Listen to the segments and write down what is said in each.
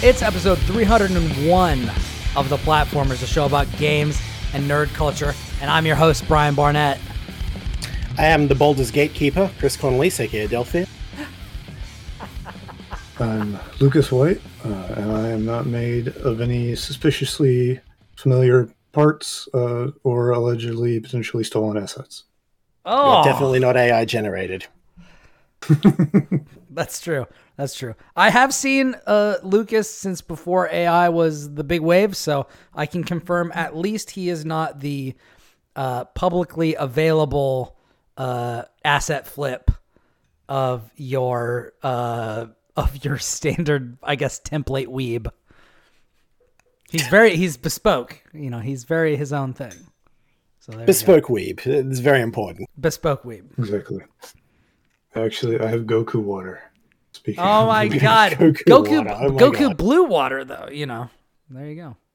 It's episode 301 of The Platformers, a show about games and nerd culture, and I'm your host, Brian Barnett. I am the Baldur's Gatekeeper, Chris Connolly, aka Delphi. I'm Lucas White, and I am not made of any suspiciously familiar parts or allegedly potentially stolen assets. Oh, You're definitely not AI generated. That's true. That's true. I have seen Lucas since before AI was the big wave, so I can confirm at least he is not the publicly available asset flip of your standard, I guess, template weeb. He's bespoke. You know, he's very his own thing. So Bespoke weeb. It's very important. Bespoke weeb. Exactly. Actually, I have Goku water. Speaking Oh my god. Goku water. Oh my Goku God. blue water though, you know. There you go.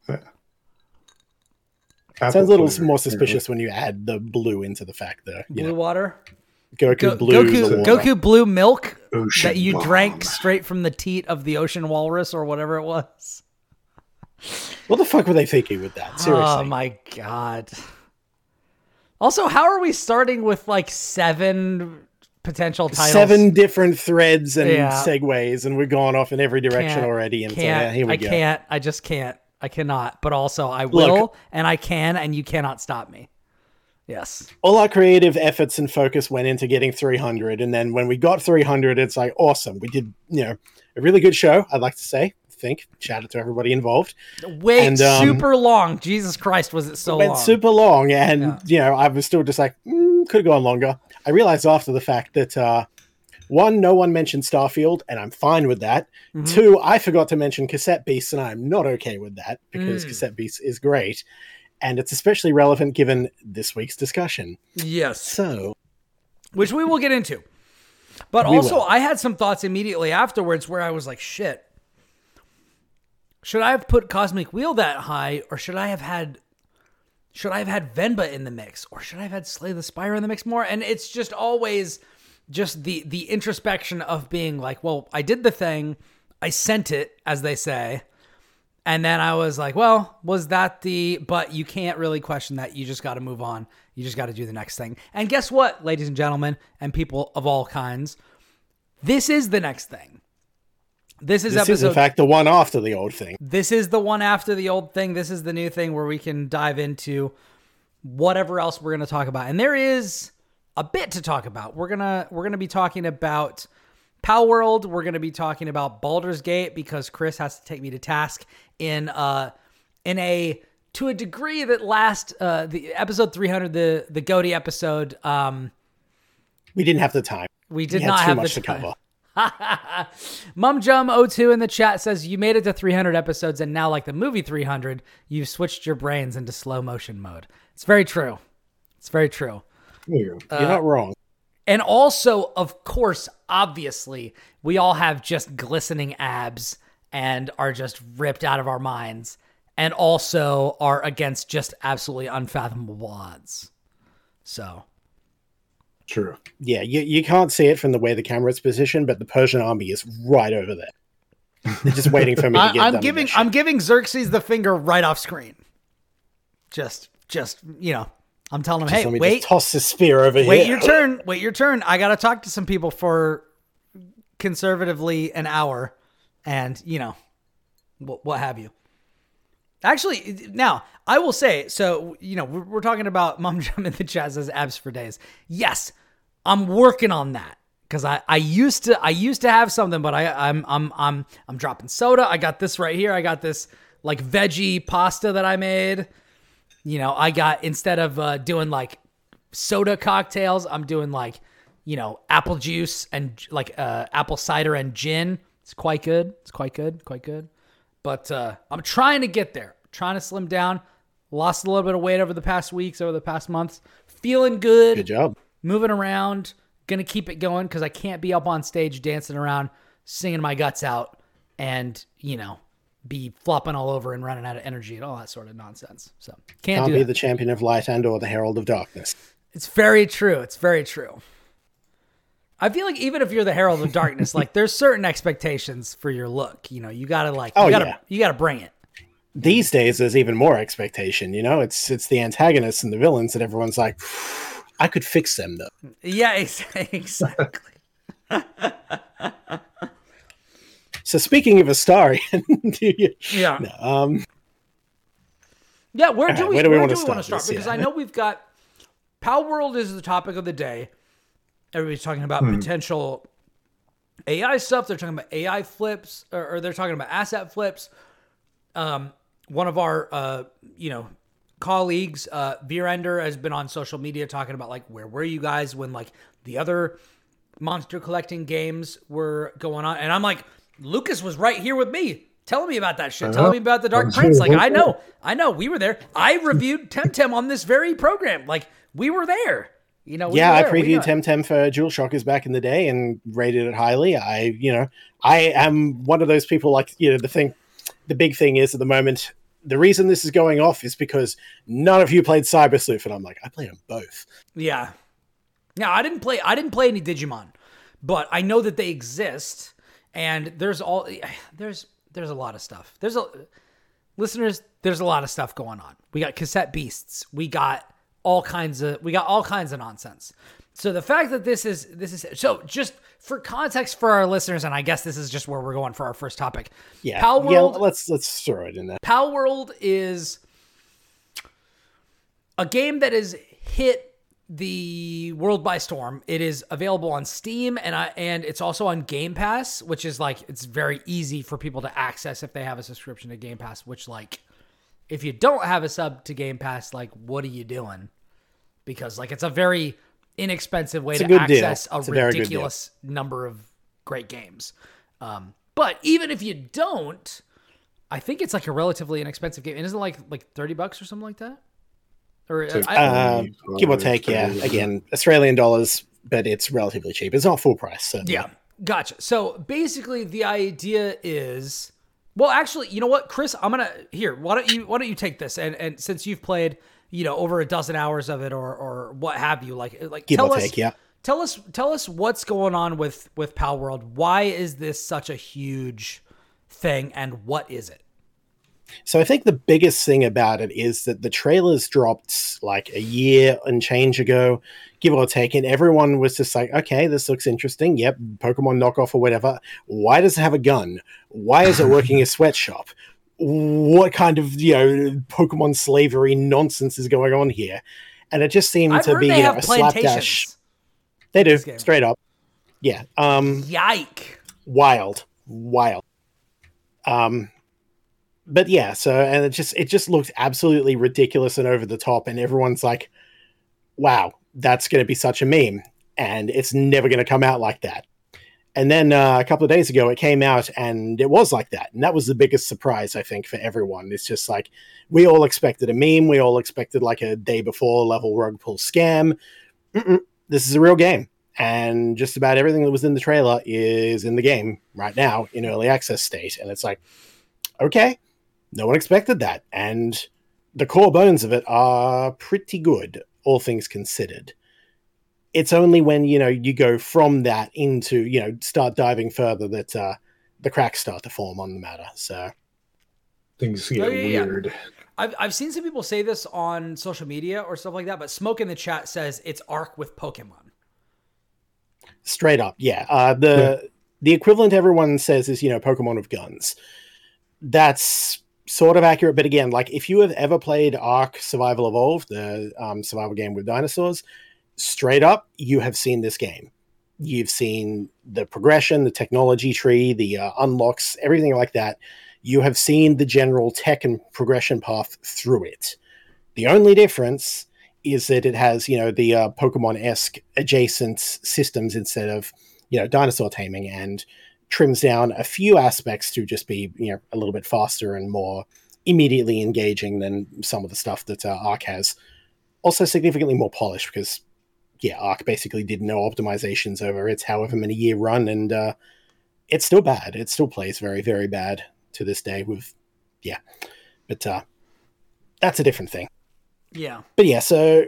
Apple Sounds a little flavor, more suspicious when you add the blue into the fact, though. You Blue know, water. Goku blue. the water. Goku blue milk Ocean that you bomb. drank straight from the teat of the ocean walrus or whatever it was. What the fuck were they thinking with that? Seriously. Oh my god. Also, how are we starting with like 7 potential titles? 7 different threads and Yeah. segues, and we're going off in every direction Can't- already. And so, can't, yeah, here we I go. can't. I just can't. I cannot. But also, I will, Look. and I can, and you cannot stop me. Yes. All our creative efforts and focus went into getting 300, and then when we got 300, it's like awesome. We did, a really good show. I'd like to say, shout out to everybody involved. Wait, And, super long. Jesus Christ, was it so Went long? super long, and I was still just like, could have gone longer. I realized after the fact that 1, no one mentioned Starfield, and I'm fine with that. Mm-hmm. 2, I forgot to mention Cassette Beasts, and I'm not okay with that because Cassette Beasts is great, and it's especially relevant given this week's discussion. Yes. So, Which we will get into. But We also, will. I had some thoughts immediately afterwards where I was like, shit. Should I have put Cosmic Wheel that high, or should I have had Venba in the mix, or should I have had Slay the Spire in the mix more? And it's just always just the introspection of being like, well, I did the thing, I sent it, as they say, and then I was like, well, was that but you can't really question that. You just got to move on. You just got to do the next thing. And guess what, ladies and gentlemen, and people of all kinds, this is the next thing. This is in fact the one after the old thing. This is the one after the old thing. This is the new thing where we can dive into whatever else we're going to talk about. And there is a bit to talk about. We're going to be talking about Pal World. We're going to be talking about Baldur's Gate because Chris has to take me to task to a degree that the episode 300, the Goaty episode. We didn't have the time. We did had not too have much the to time. cover. MumJum02 in the chat says you made it to 300 episodes and now, like the movie 300, you've switched your brains into slow motion mode. It's very true. It's very true. There you go. You're not wrong. And also, of course, obviously, we all have just glistening abs and are just ripped out of our minds and also are against just absolutely unfathomable odds. So, True. Yeah, you can't see it from the way the camera's positioned, but the Persian army is right over there. They're just waiting for me to get done with this shit. I'm giving Xerxes the finger right off screen. Just I'm telling him, Just hey, let me wait, just toss the spear over here. wait your turn. Wait your turn. I got to talk to some people for conservatively an hour and, what have you. Actually, now, I will say, so, we're talking about MumJum in the chat says abs for days. Yes, I'm working on that because I used to have something, but I'm dropping soda. I got this right here. I got this like veggie pasta that I made. I got, instead of doing like soda cocktails, I'm doing like, apple juice and like apple cider and gin. It's quite good. But I'm trying to get there. Trying to slim down. Lost a little bit of weight over the past weeks, over the past months. Feeling good. Good job. Moving around. Gonna keep it going because I can't be up on stage dancing around, singing my guts out, and, be flopping all over and running out of energy and all that sort of nonsense. So can't do be that. the champion of light and or the herald of darkness. It's very true. It's very true. I feel like even if you're the Herald of Darkness, like there's certain expectations for your look. You know, you gotta like, you gotta bring it. These days, there's even more expectation. You know, it's the antagonists and the villains that everyone's like, I could fix them though. Yeah, exactly. So speaking of Astarion, yeah, no, yeah. Where do we want to start? This, because I know we've got Palworld is the topic of the day. Everybody's talking about potential AI stuff. They're talking about AI flips, or they're talking about asset flips. One of our, colleagues, Virender, has been on social media talking about like, where were you guys when like the other monster collecting games were going on? And I'm like, Lucas was right here with me, telling me about that shit, telling me about the Dark Prince. Like, I know, we were there. I reviewed Temtem on this very program. Like, we were there. You know, I previewed Temtem for Dual Shockers back in the day and rated it highly. I am one of those people like, the big thing is at the moment, the reason this is going off is because none of you played Cyber Sleuth, and I'm like, I played them both. Yeah. Now, I didn't play any Digimon, but I know that they exist, and there's a lot of stuff. Listeners, there's a lot of stuff going on. We got cassette beasts. We got all kinds of nonsense. So the fact that this is so just for context for our listeners, and I guess this is just where we're going for our first topic. Yeah, Palworld, let's throw it in there. Palworld is a game that has hit the world by storm. It is available on Steam and it's also on Game Pass, which is like it's very easy for people to access if they have a subscription to Game Pass. Which like, if you don't have a sub to Game Pass, like what are you doing? Because like it's a very inexpensive way to access a ridiculous number of great games. But even if you don't, I think it's like a relatively inexpensive game. And isn't it like $30 or something like that? Or give or take, yeah. Again, Australian dollars, but it's relatively cheap. It's not full price. So yeah, gotcha. So basically, the idea is, well, actually, you know what, Chris, why don't you take this and since you've played, over a dozen hours of it or what have you, like give or take, yeah. Tell us what's going on with Palworld. Why is this such a huge thing, and what is it? So I think the biggest thing about it is that the trailers dropped like a year and change ago, give or take, and everyone was just like, okay, this looks interesting. Yep, Pokemon knockoff or whatever. Why does it have a gun? Why is it working a sweatshop? What kind of, Pokemon slavery nonsense is going on here? And it just seemed to be a slapdash. They do, straight up. Yeah. Yike. Wild. But yeah, and it just looked absolutely ridiculous and over the top, and everyone's like, wow, that's going to be such a meme, and it's never going to come out like that. And then a couple of days ago, it came out, and it was like that. And that was the biggest surprise, I think, for everyone. It's just like, we all expected a meme. We all expected like a day before level rug pull scam. This is a real game. And just about everything that was in the trailer is in the game right now in early access state. And it's like, okay, no one expected that. And the core bones of it are pretty good, all things considered. It's only when, you go from that into, start diving further that the cracks start to form on the matter. So things get weird. Yeah. I've seen some people say this on social media or stuff like that, but Smoke in the chat says it's Arc with Pokemon. Straight up, yeah. The equivalent everyone says is, Pokemon with guns. That's sort of accurate, but again, like if you have ever played Ark Survival Evolved, the survival game with dinosaurs, straight up, you have seen this game. You've seen the progression, the technology tree, the unlocks, everything like that. You have seen the general tech and progression path through it. The only difference is that it has, the Pokemon-esque adjacent systems instead of, dinosaur taming, and trims down a few aspects to just be, a little bit faster and more immediately engaging than some of the stuff that Arc has. Also significantly more polished because, Arc basically did no optimizations over its however many year run, and it's still bad. It still plays very, very bad to this day but that's a different thing. Yeah. But yeah, so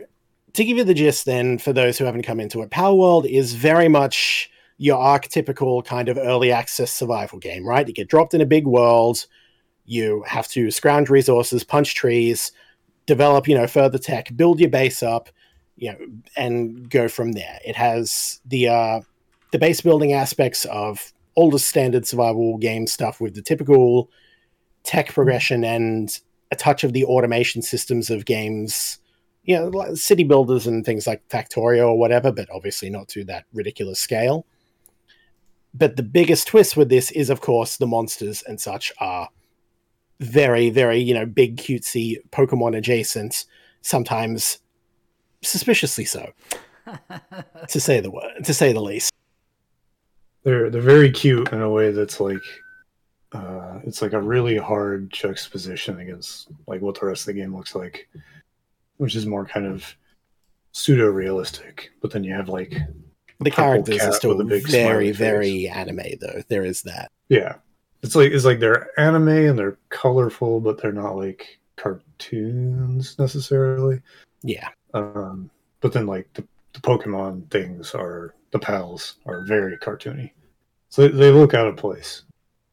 to give you the gist then, for those who haven't come into it, Power World is very much your archetypical kind of early access survival game, right? You get dropped in a big world, you have to scrounge resources, punch trees, develop, further tech, build your base up, and go from there. It has the base building aspects of all the standard survival game stuff with the typical tech progression and a touch of the automation systems of games, like city builders and things like Factorio or whatever, but obviously not to that ridiculous scale. But the biggest twist with this is, of course, the monsters and such are very, very, big, cutesy, Pokemon adjacent, sometimes suspiciously so, to say the least. They're very cute in a way that's like, it's like a really hard juxtaposition against like what the rest of the game looks like, which is more kind of pseudo realistic. But then you have like the characters are still very, face. Very anime, though. There is that. Yeah, it's like they're anime and they're colorful, but they're not like cartoons necessarily. Yeah. But then like the Pokemon things are, the pals are very cartoony, so they look out of place.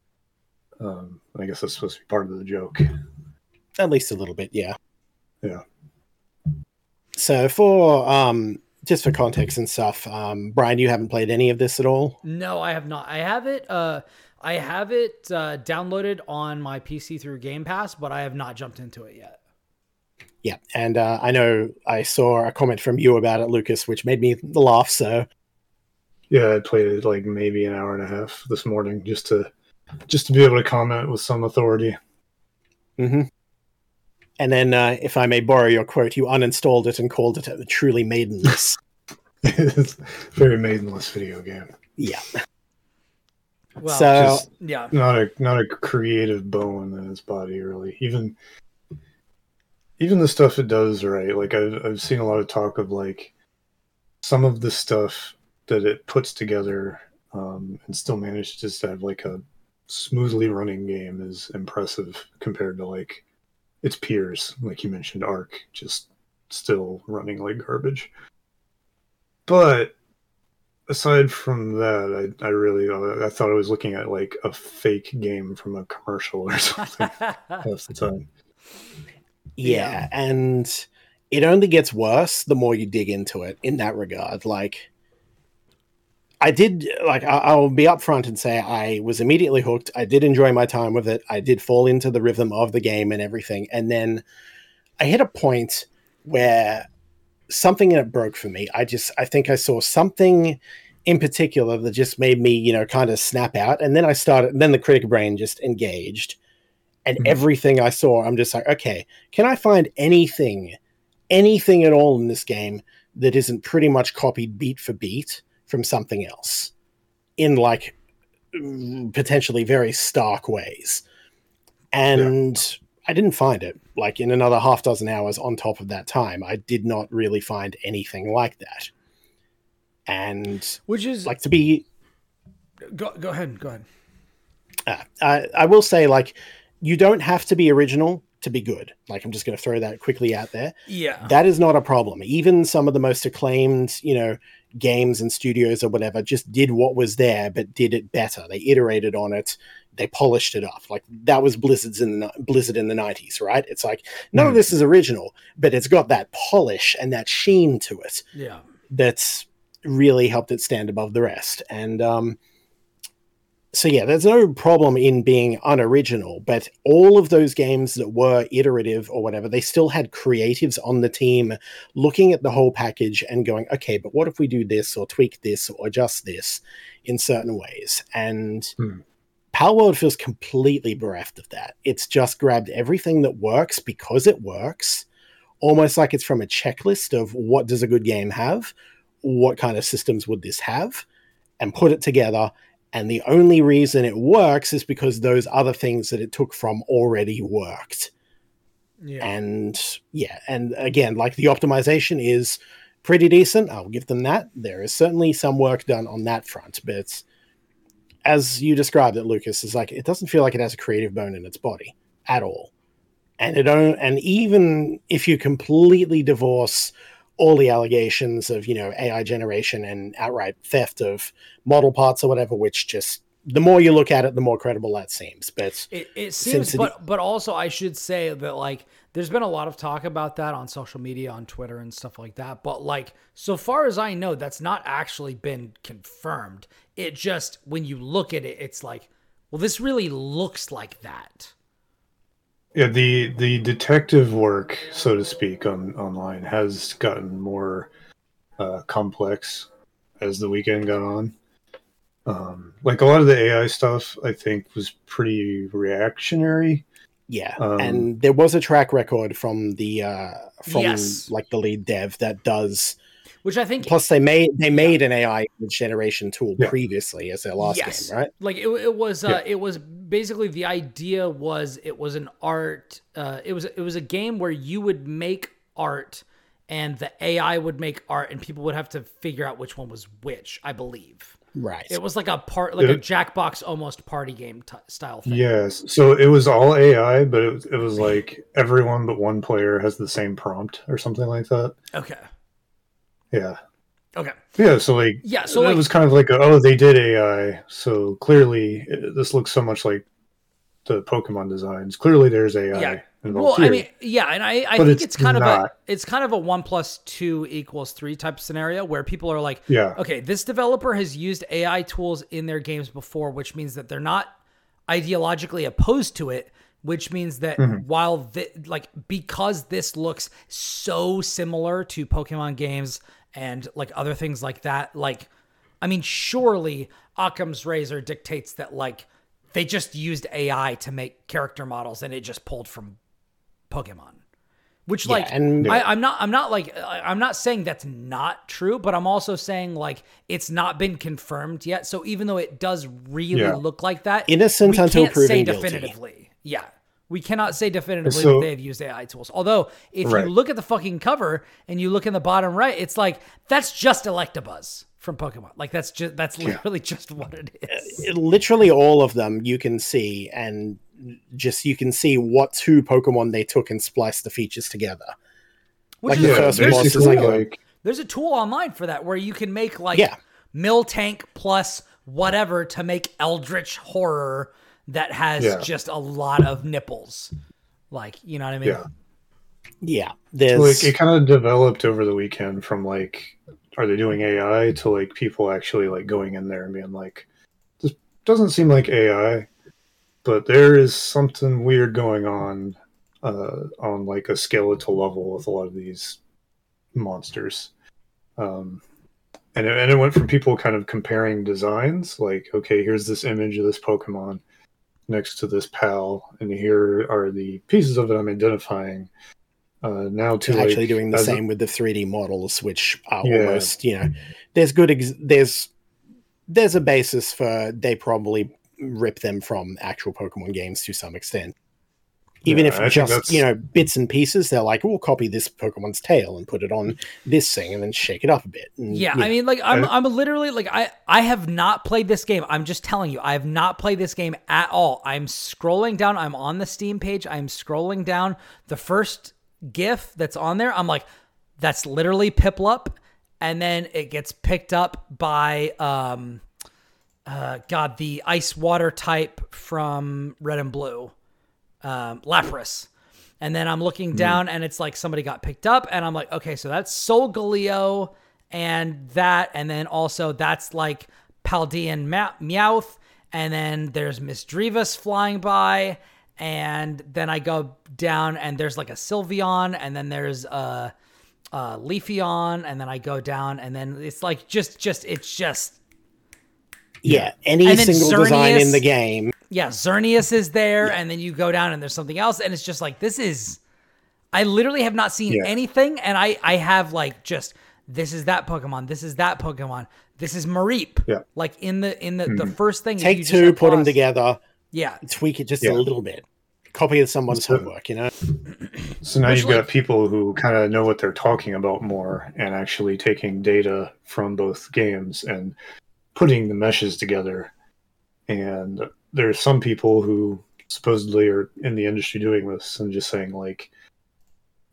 I guess that's supposed to be part of the joke. At least a little bit, yeah. Yeah. So for just for context and stuff, Brian, you haven't played any of this at all? No, I have not. I have it downloaded on my PC through Game Pass, but I have not jumped into it yet. Yeah, and I know I saw a comment from you about it, Lucas, which made me laugh, so... Yeah, I played it like maybe an hour and a half this morning just to be able to comment with some authority. Mm-hmm. And then, if I may borrow your quote, you uninstalled it and called it truly maidenless. It's a very maidenless video game. Yeah. Well, so yeah, not a creative bone in its body, really. Even the stuff it does, right? Like I've seen a lot of talk of like some of the stuff that it puts together, and still manages to have like a smoothly running game is impressive compared to like its peers, like you mentioned, Ark, just still running like garbage. But aside from that, I thought I was looking at like a fake game from a commercial or something half the time. Yeah, and it only gets worse the more you dig into it in that regard. Like, I'll be upfront and say I was immediately hooked. I did enjoy my time with it. I did fall into the rhythm of the game and everything. And then I hit a point where something in it broke for me. I think I saw something in particular that just made me, kind of snap out. And then then the critic brain just engaged. And everything I saw, I'm just like, okay, can I find anything at all in this game that isn't pretty much copied beat for beat from something else in like potentially very stark ways? And I didn't find it. Like in another half dozen hours on top of that time, I did not really find anything like that. And which is like to be... Go ahead. I will say, like, you don't have to be original to be good. Like, I'm just going to throw that quickly out there. Yeah. That is not a problem. Even some of the most acclaimed, games and studios or whatever just did what was there, but did it better. They iterated on it. They polished it up. Like, that was Blizzard in the 90s, right? It's like, none of this is original, but it's got that polish and that sheen to it. Yeah. That's really helped it stand above the rest. And, so yeah, there's no problem in being unoriginal, but all of those games that were iterative or whatever, they still had creatives on the team looking at the whole package and going, okay, but what if we do this or tweak this or adjust this in certain ways? And Power World feels completely bereft of that. It's just grabbed everything that works because it works, almost like it's from a checklist of what does a good game have, what kind of systems would this have, and put it together. And the only reason it works is because those other things that it took from already worked. Yeah. And again, like the optimization is pretty decent. I'll give them that. There is certainly some work done on that front, but as you described it, Lucas, is like, it doesn't feel like it has a creative bone in its body at all. And even if you completely divorce all the allegations of, AI generation and outright theft of model parts or whatever, which just, the more you look at it, the more credible that seems. But it seems, but also I should say that, like, there's been a lot of talk about that on social media, on Twitter and stuff like that. But, like, so far as I know, that's not actually been confirmed. It just, when you look at it, it's like, well, this really looks like that. Yeah, the detective work, so to speak, online has gotten more complex as the weekend got on. Like a lot of the AI stuff, I think, was pretty reactionary. Yeah, and there was a track record from the Yes. like the lead dev that does. Which I think, Plus, they made an AI generation tool Yeah. previously as their last game, right? like it was it was basically, the idea was, it was an art. It was a game where you would make art, and the AI would make art, and people would have to figure out which one was which, I believe. Right. It was like a Jackbox almost party game style thing. Yes, so it was all AI, but it was like everyone but one player has the same prompt or something like that. Okay. Yeah. Okay. Yeah, so like, Yeah, so it like, was kind of like, oh, they did AI, so clearly this looks so much like the Pokemon designs. Clearly, there's AI yeah. involved Well, here. I mean, yeah, and I But think it's it's kind not. of a 1 + 2 = 3 type scenario, where people are like, Yeah. okay, this developer has used AI tools in their games before, which means that they're not ideologically opposed to it, which means that while because this looks so similar to Pokemon games and like other things like that, like, I mean, surely Occam's razor dictates that, like, they just used AI to make character models and it just pulled from Pokemon. Which, Yeah, like, and- I'm not saying that's not true, but I'm also saying, like, it's not been confirmed yet. So even though it does really look like that, Innocent we until can't proven say guilty. definitively. Yeah. We cannot say definitively So- that they have used AI tools. Although, if Right. you look at the fucking cover and you look in the bottom right, it's like, that's just Electabuzz from Pokemon. Like, that's literally just what it is. Literally all of them you can see, and just you can see what two Pokemon they took and spliced the features together. Which like the is first there's, boss is basically, like there's a tool online for that where you can make, like, Yeah. Miltank plus whatever to make Eldritch Horror that has just a lot of nipples. Like, you know what I mean? Yeah. Yeah, So, there's like, it kind of developed over the weekend from like, are they doing AI, to like people actually like going in there and being like, this doesn't seem like AI, but there is something weird going on like a skeletal level with a lot of these monsters. And it went from people kind of comparing designs, like, okay, here's this image of this Pokemon next to this PAL, and here are the pieces of it I'm identifying. Now to actually like, doing the as same with the 3D models, which are Yeah. almost, there's there's a basis for they probably rip them from actual Pokemon games to some extent. Even Yeah, if I think just, that's- bits and pieces, they're like, we'll copy this Pokemon's tail and put it on this thing and then shake it up a bit. And, Yeah, I mean, like, I'm literally, like, I have not played this game. I'm just telling you, I have not played this game at all. I'm scrolling down. I'm on the Steam page. I'm scrolling down. The first GIF that's on there, I'm like, that's literally Piplup. And then it gets picked up by, the ice water type from Red and Blue, Lapras. And then I'm looking down and it's like somebody got picked up and I'm like, okay, so that's Solgaleo and that. And then also that's like Paldean Meowth. And then there's Miss Drivas flying by. And then I go down and there's like a Sylveon. And then there's a Leafeon. And then I go down and then it's like it's just. Yeah, any And then single design Xerneas- in the game. Yeah, Xerneas is there, and then you go down and there's something else, and it's just like, this is... I literally have not seen anything, and I have, like, just, this is that Pokemon, this is that Pokemon, this is Mareep. Yeah. Like, in the first thing... Take you just two, hit put them pause. together, Yeah. tweak it just Yeah. a little bit. Copy of someone's So- homework, So now Which, you've got people who kind of know what they're talking about more and actually taking data from both games and putting the meshes together. And there's some people who supposedly are in the industry doing this and just saying, like,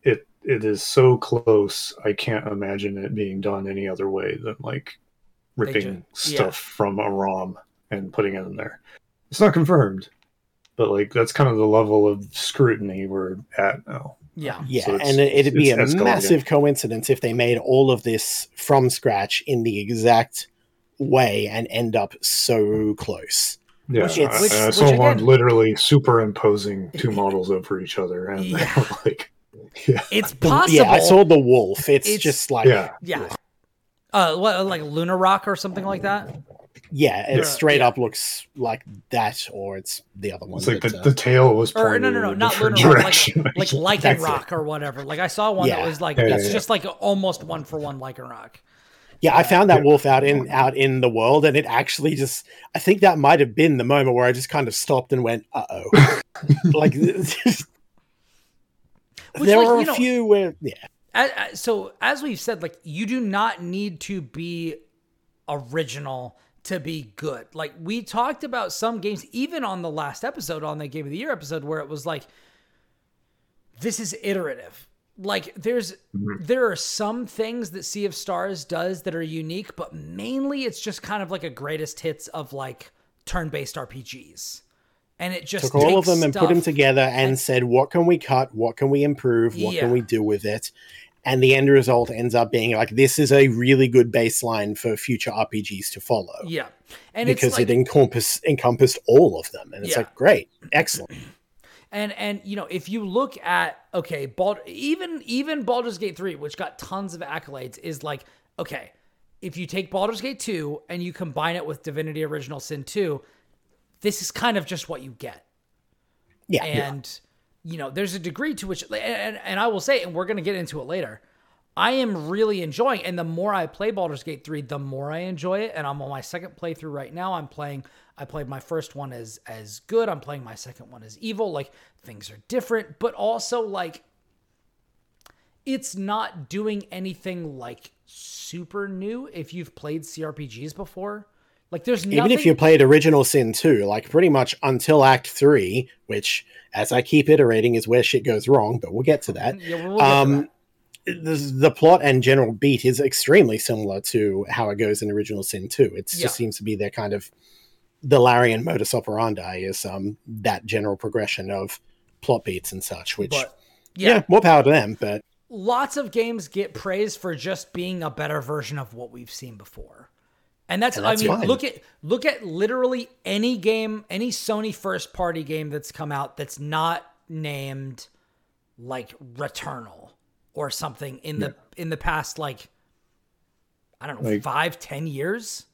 it is so close. I can't imagine it being done any other way than like ripping stuff from a ROM and putting it in there. It's not confirmed, but like that's kind of the level of scrutiny we're at now. Yeah. Yeah, So and it'd be a escalating. massive coincidence if they made all of this from scratch in the exact way and end up so close. Yeah, I saw one literally superimposing two models over each other, and like, it's possible. Yeah, I saw the wolf. It's just like what, like Lunar Rock or something like that. Yeah, it straight up looks like that, or it's the other one. It's like the tail was pointing no, not Lunar direction. Rock, like Lycan Rock or whatever. Like I saw one that was like it's just like almost one for one Lycan Rock. Yeah, I found that wolf out in the world, and it actually just, I think that might have been the moment where I just kind of stopped and went, uh-oh. Like, there are a few where, So, as we've said, like, you do not need to be original to be good. Like, we talked about some games, even on the last episode, on the Game of the Year episode, where it was like, this is iterative. Like there are some things that Sea of Stars does that are unique, but mainly it's just kind of like a greatest hits of like turn-based RPGs. And it just took all of them and put them together and said, what can we cut? What can we improve? What can we do with it? And the end result ends up being like, this is a really good baseline for future RPGs to follow. Yeah. And because it encompassed all of them. And it's like, great, excellent. And you know, if you look at even Baldur's Gate 3, which got tons of accolades, is like, okay, if you take Baldur's Gate 2 and you combine it with Divinity Original Sin 2, this is kind of just what you get. Yeah. And you know, there's a degree to which, and I will say, and we're going to get into it later, I am really enjoying, and the more I play Baldur's Gate 3, the more I enjoy it. And I'm on my second playthrough right now. I played my first one as good. I'm playing my second one as evil. Like, things are different, but also like it's not doing anything like super new if you've played CRPGs before. Like there's nothing... Even if you played Original Sin 2, like pretty much until Act 3, which as I keep iterating is where shit goes wrong, but we'll get to that. Yeah, we'll get to that. The plot and general beat is extremely similar to how it goes in Original Sin 2. It just seems to be their kind of the Larian modus operandi is that general progression of plot beats and such, which more power to them. But lots of games get praised for just being a better version of what we've seen before. And that's I mean, fine. Look at literally any game, any Sony first party game that's come out that's not named like Returnal or something in the past, like, I don't know, like 5-10 years.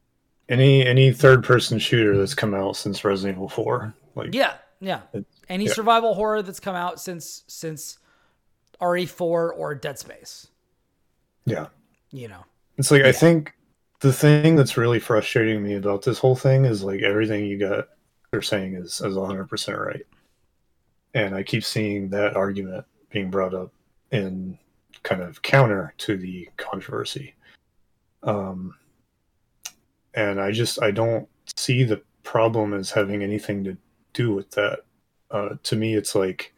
Any third person shooter that's come out since Resident Evil 4. Like any survival horror that's come out since RE4 or Dead Space. Yeah. You know. It's like I think the thing that's really frustrating me about this whole thing is like everything they're saying is 100% right. And I keep seeing that argument being brought up in kind of counter to the controversy. And I don't see the problem as having anything to do with that. To me, it's like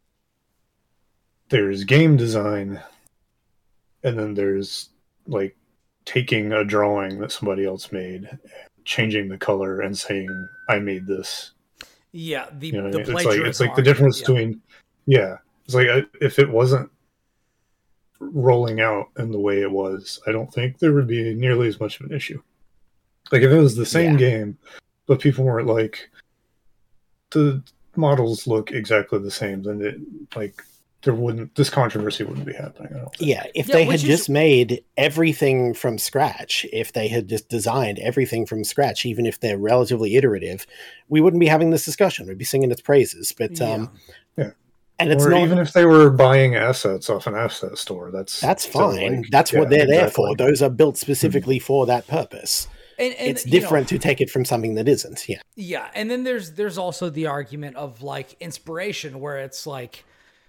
there's game design and then there's like taking a drawing that somebody else made, changing the color and saying, I made this. Yeah. The plagiarism. It's like the difference between, it's like if it wasn't rolling out in the way it was, I don't think there would be nearly as much of an issue. Like if it was the same game, but people weren't like, the models look exactly the same, then this controversy wouldn't be happening. I don't think. Yeah, if they had just made everything from scratch, if they had just designed everything from scratch, even if they're relatively iterative, we wouldn't be having this discussion. We'd be singing its praises. But and it's not, even if they were buying assets off an asset store, that's fine. That's what they're there for. Those are built specifically for that purpose. And it's different to take it from something that isn't. Yeah, and then there's also the argument of like inspiration, where it's like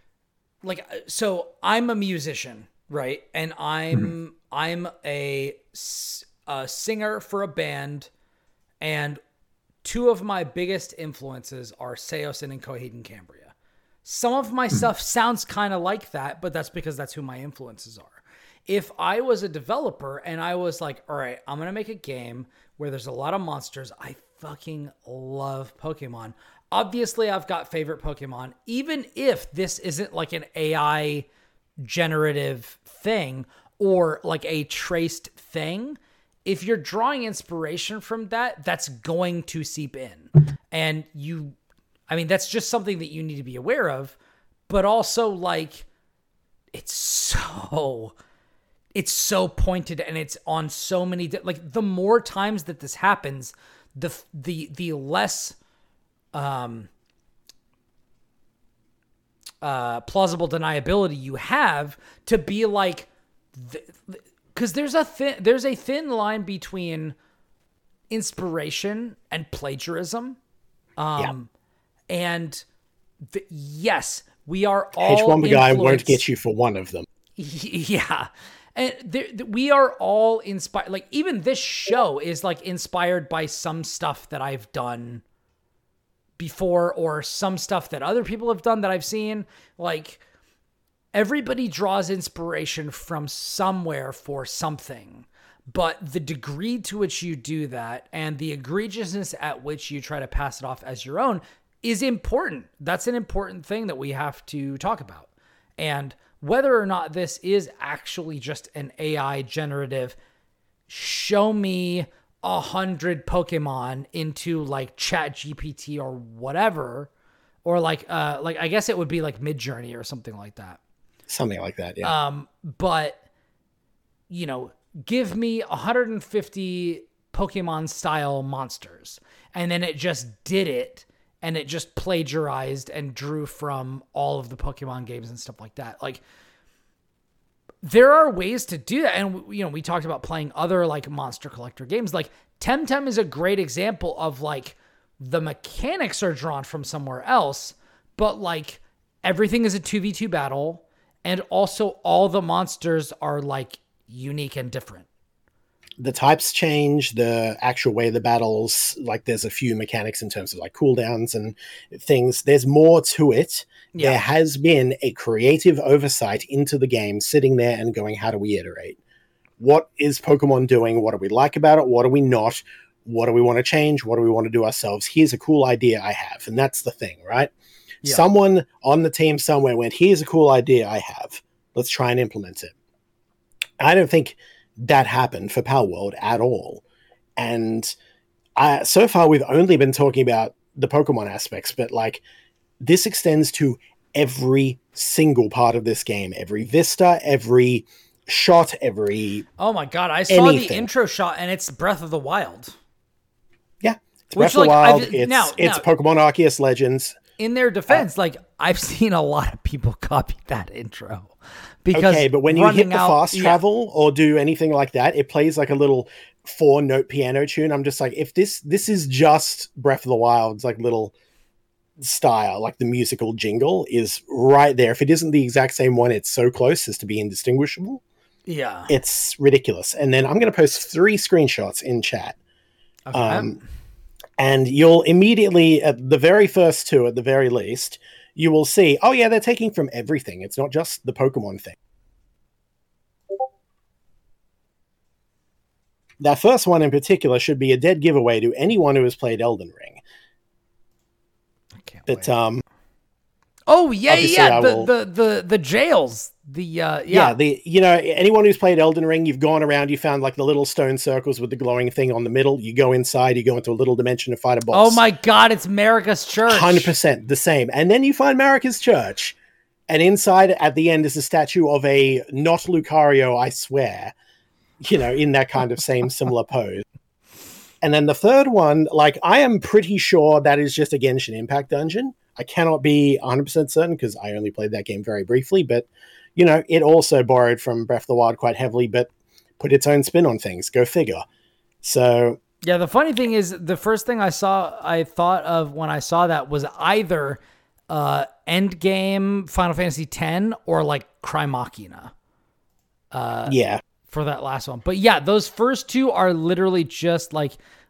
so I'm a musician, right? And I'm a singer for a band, and two of my biggest influences are Seosin and Coheed and Cambria. Some of my stuff sounds kind of like that, but that's because that's who my influences are. If I was a developer and I was like, all right, I'm going to make a game where there's a lot of monsters. I fucking love Pokemon. Obviously, I've got favorite Pokemon, even if this isn't like an AI generative thing or like a traced thing. If you're drawing inspiration from that, that's going to seep in. And that's just something that you need to be aware of, but also like it's so pointed and it's on so many, like the more times that this happens, the less, plausible deniability you have to be like, because there's a thin line between inspiration and plagiarism. And yes, we are all H1 guy won't get you for one of them. Yeah. And we are all inspired. Like even this show is like inspired by some stuff that I've done before or some stuff that other people have done that I've seen. Like everybody draws inspiration from somewhere for something, but the degree to which you do that and the egregiousness at which you try to pass it off as your own is important. That's an important thing that we have to talk about. And whether or not this is actually just an AI generative, show me 100 Pokemon into like Chat GPT or whatever, or like I guess it would be like Midjourney or something like that. Something like that, yeah. But give me 150 Pokemon style monsters, and then it just did it. And it just plagiarized and drew from all of the Pokemon games and stuff like that. Like, there are ways to do that. And, we talked about playing other, like, monster collector games. Like, Temtem is a great example of, like, the mechanics are drawn from somewhere else, but, like, everything is a 2v2 battle. And also all the monsters are, like, unique and different. The types change, the actual way the battles, like there's a few mechanics in terms of like cooldowns and things. There's more to it. Yeah. There has been a creative oversight into the game sitting there and going, how do we iterate? What is Pokemon doing? What do we like about it? What do we not? What do we want to change? What do we want to do ourselves? Here's a cool idea I have. And that's the thing, right? Yeah. Someone on the team somewhere went, here's a cool idea I have. Let's try and implement it. I don't think that happened for Palworld at all. And so far we've only been talking about the Pokemon aspects, but like this extends to every single part of this game, every vista, every shot, every oh my god, I saw the intro shot and it's Breath of the Wild. Yeah, it's Breath of the Wild. It's Pokemon Arceus Legends. In their defense, like I've seen a lot of people copy that intro. Because okay, but when you hit the fast travel or do anything like that, it plays like a little 4-note piano tune. I'm just like, if this is just Breath of the Wild's like little style, like the musical jingle is right there. If it isn't the exact same one, it's so close as to be indistinguishable. Yeah. It's ridiculous. And then I'm going to post 3 screenshots in chat. Okay. And you'll immediately, at the very first 2, at the very least, you will see, oh yeah, they're taking from everything. It's not just the Pokemon thing. That first one in particular should be a dead giveaway to anyone who has played Elden Ring. I can't wait. Oh yeah, the jails. Anyone who's played Elden Ring, you've gone around, you found like the little stone circles with the glowing thing on the middle. You go inside, you go into a little dimension to fight a boss. Oh my god, it's Marika's Church. 100% the same. And then you find Marika's Church, and inside at the end is a statue of a not Lucario, I swear, in that kind of same similar pose. And then the third one, like I am pretty sure that is just a Genshin Impact dungeon. I cannot be 100% certain because I only played that game very briefly, but it also borrowed from Breath of the Wild quite heavily, but put its own spin on things. Go figure. So yeah, the funny thing is the first thing I thought of when I saw that was either Endgame Final Fantasy X or like Cry Machina. Yeah. For that last one. But yeah, those first 2 are literally just like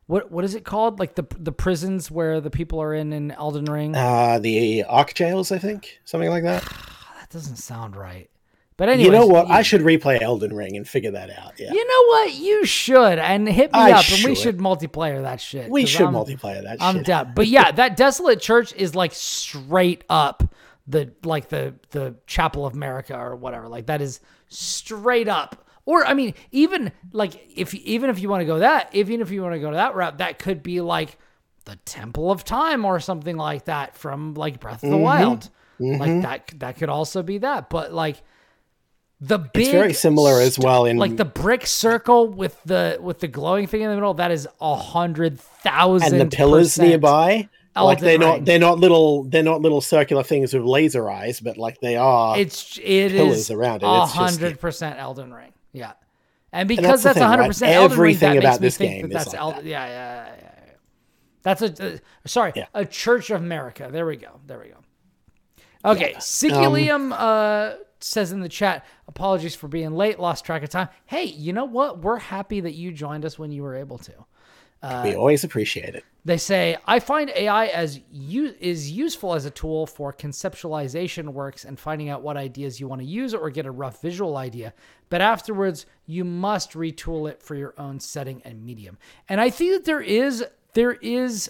what is it called? Like the prisons where the people are in Elden Ring. The Arc Jails, I think, something like that. That doesn't sound right. But anyway, You know what? I should replay Elden Ring and figure that out. Yeah, You know what? You should, and hit me up, and we should multiplayer that shit. We should multiplayer that shit. I'm down. But yeah, that Desolate Church is like straight up the Chapel of America or whatever. Like that is straight up. Or I mean, even if you want to go that route, that could be like the Temple of Time or something like that from like Breath of the Wild. Like that could also be that. But like the big, it's very similar as well in like the brick circle with the glowing thing in the middle. That is 100,000 and the pillars nearby. Like they're not little circular things with laser eyes, but like they are. It pillars is around it. 100% Elden Ring. Yeah, and because that's 100% right? Elden Ring, everything that about makes me this think game that's is like Elden. that. Yeah. That's a Church of America. There we go. Okay, yeah. Siculium says in the chat, apologies for being late, lost track of time. Hey, you know what? We're happy that you joined us when you were able to. We always appreciate it. They say, I find AI is useful as a tool for conceptualization works and finding out what ideas you want to use or get a rough visual idea. But afterwards, you must retool it for your own setting and medium. And I think that there is,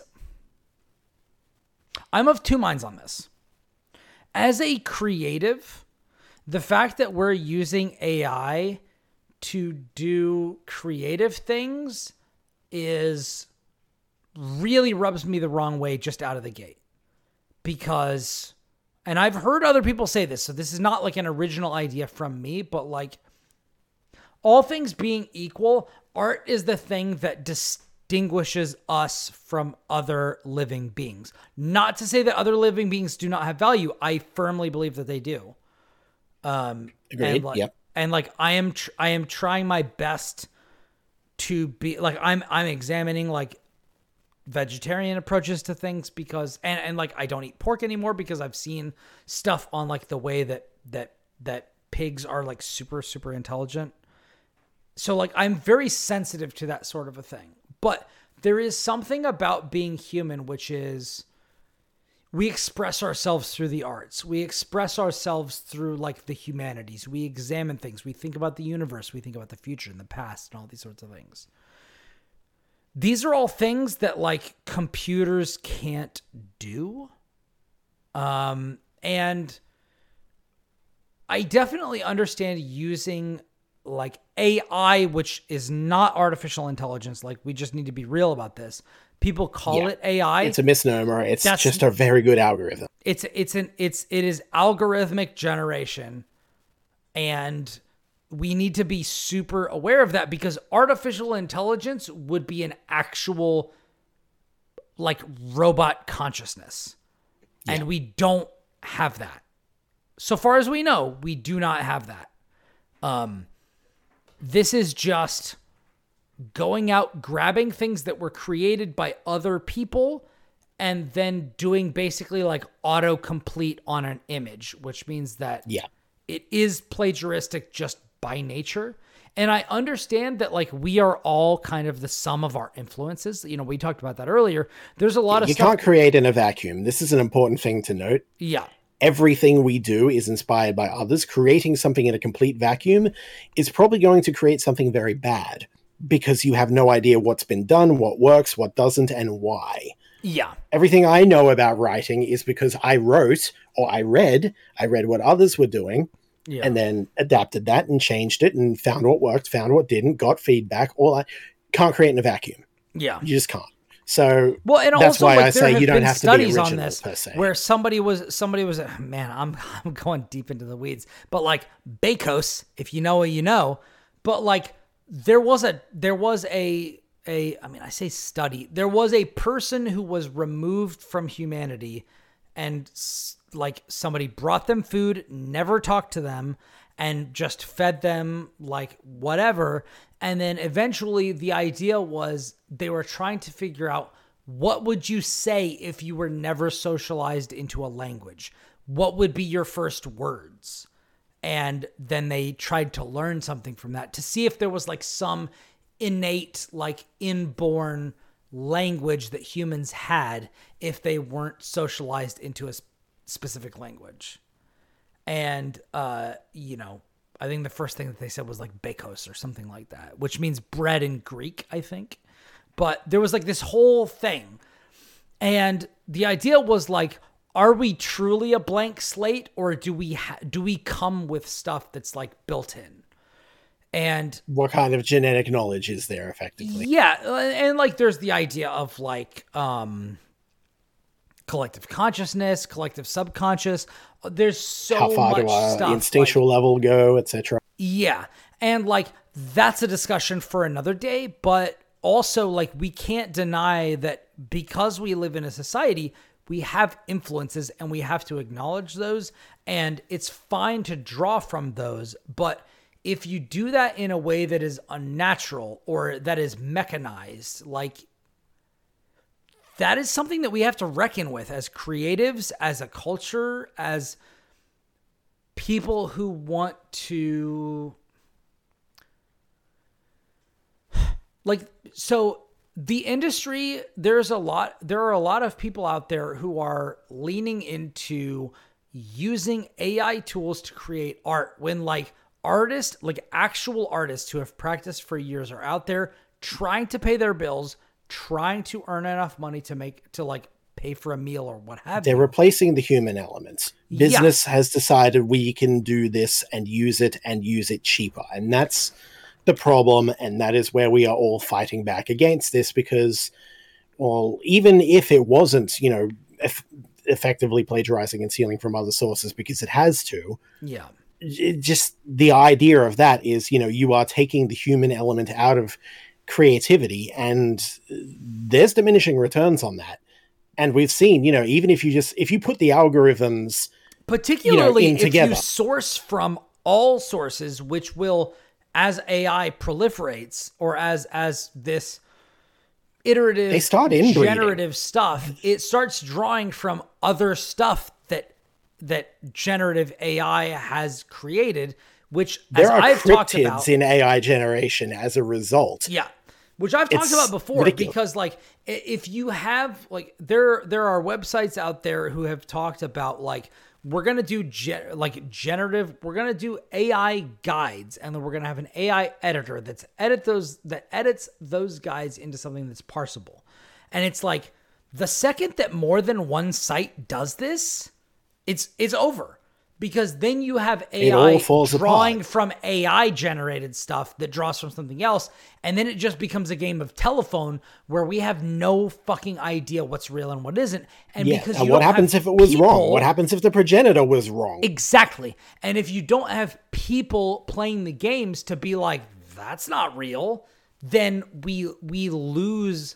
I'm of two minds on this. As a creative, the fact that we're using AI to do creative things really rubs me the wrong way just out of the gate. Because, and I've heard other people say this, so this is not like an original idea from me, but like all things being equal, art is the thing that distinguishes us from other living beings. Not to say that other living beings do not have value. I firmly believe that they do. Agreed. Yep. And like I am trying my best to be like I'm examining like vegetarian approaches to things because and like I don't eat pork anymore because I've seen stuff on like the way that pigs are like super intelligent. So like I'm very sensitive to that sort of a thing. But there is something about being human which is we express ourselves through the arts. We express ourselves through like the humanities. We examine things. We think about the universe. We think about the future and the past and all these sorts of things. These are all things that like computers can't do. And I definitely understand using like AI, which is not artificial intelligence. Like we just need to be real about this. People call it AI. It's a misnomer. It's just a very good algorithm. It is algorithmic generation. And we need to be super aware of that because artificial intelligence would be an actual like robot consciousness. Yeah. And we don't have that. So far as we know, we do not have that. This is just going out, grabbing things that were created by other people and then doing basically like autocomplete on an image, which means that it is plagiaristic just by nature. And I understand that like we are all kind of the sum of our influences. You know, we talked about that earlier. There's a lot of stuff. You can't create in a vacuum. This is an important thing to note. Yeah. Everything we do is inspired by others. Creating something in a complete vacuum is probably going to create something very bad because you have no idea what's been done, what works, what doesn't, and why. Yeah. Everything I know about writing is because I wrote or I read what others were doing and then adapted that and changed it and found what worked, found what didn't, got feedback. I can't create in a vacuum. Yeah. You just can't. So well, and that's also, why like, I say you don't have to be original on this per se. Where somebody was man, I'm going deep into the weeds, but like Bacos, if you know what you know, but like there was a I mean, I say study. There was a person who was removed from humanity and like somebody brought them food, never talked to them and just fed them like whatever. And then eventually the idea was they were trying to figure out what would you say if you were never socialized into a language? What would be your first words? And then they tried to learn something from that to see if there was like some innate, like inborn language that humans had if they weren't socialized into a specific language. And, you know, I think the first thing that they said was like bekos or something like that, which means bread in Greek, I think. But there was like this whole thing. And the idea was like, are we truly a blank slate, or do we come with stuff that's like built in? And what kind of genetic knowledge is there effectively? Yeah. And like, there's the idea of like, collective consciousness, collective subconscious. There's so how far much do our stuff, instinctual level go, etc. Yeah. And like, that's a discussion for another day, but also like, we can't deny that because we live in a society, we have influences and we have to acknowledge those, and it's fine to draw from those. But if you do that in a way that is unnatural or that is mechanized, like, that is something that we have to reckon with as creatives, as a culture, as people who want to, like, so the industry, there are a lot of people out there who are leaning into using AI tools to create art, when like artists, like actual artists who have practiced for years, are out there trying to pay their bills, trying to earn enough money to like pay for a meal or what have you. They're replacing the human elements. Business has decided we can do this and use it cheaper. And that's the problem. And that is where we are all fighting back against this, because, well, even if it wasn't, you know, effectively plagiarizing and stealing from other sources because it has to. Yeah. Just the idea of that is, you know, you are taking the human element out of creativity, and there's diminishing returns on that. And we've seen, you know, even if you put the algorithms, particularly, you know, if you source from all sources, which will, as AI proliferates, or as this iterative, they start generative stuff, it starts drawing from other stuff that generative AI has created, which, there as are I've talked cryptids about in AI generation as a result. Yeah. Which I've talked about before, ridiculous. because like, if you have like, there are websites out there who have talked about like, we're going to do we're going to do AI guides, and then we're going to have an AI editor that edits those guides into something that's parsable. And it's like, the second that more than one site does this, it's over. Because then you have AI drawing from AI generated stuff that draws from something else. And then it just becomes a game of telephone where we have no fucking idea what's real and what isn't. And because and what happens if it was wrong? What happens if the progenitor was wrong? Exactly. And if you don't have people playing the games to be like, that's not real, then we lose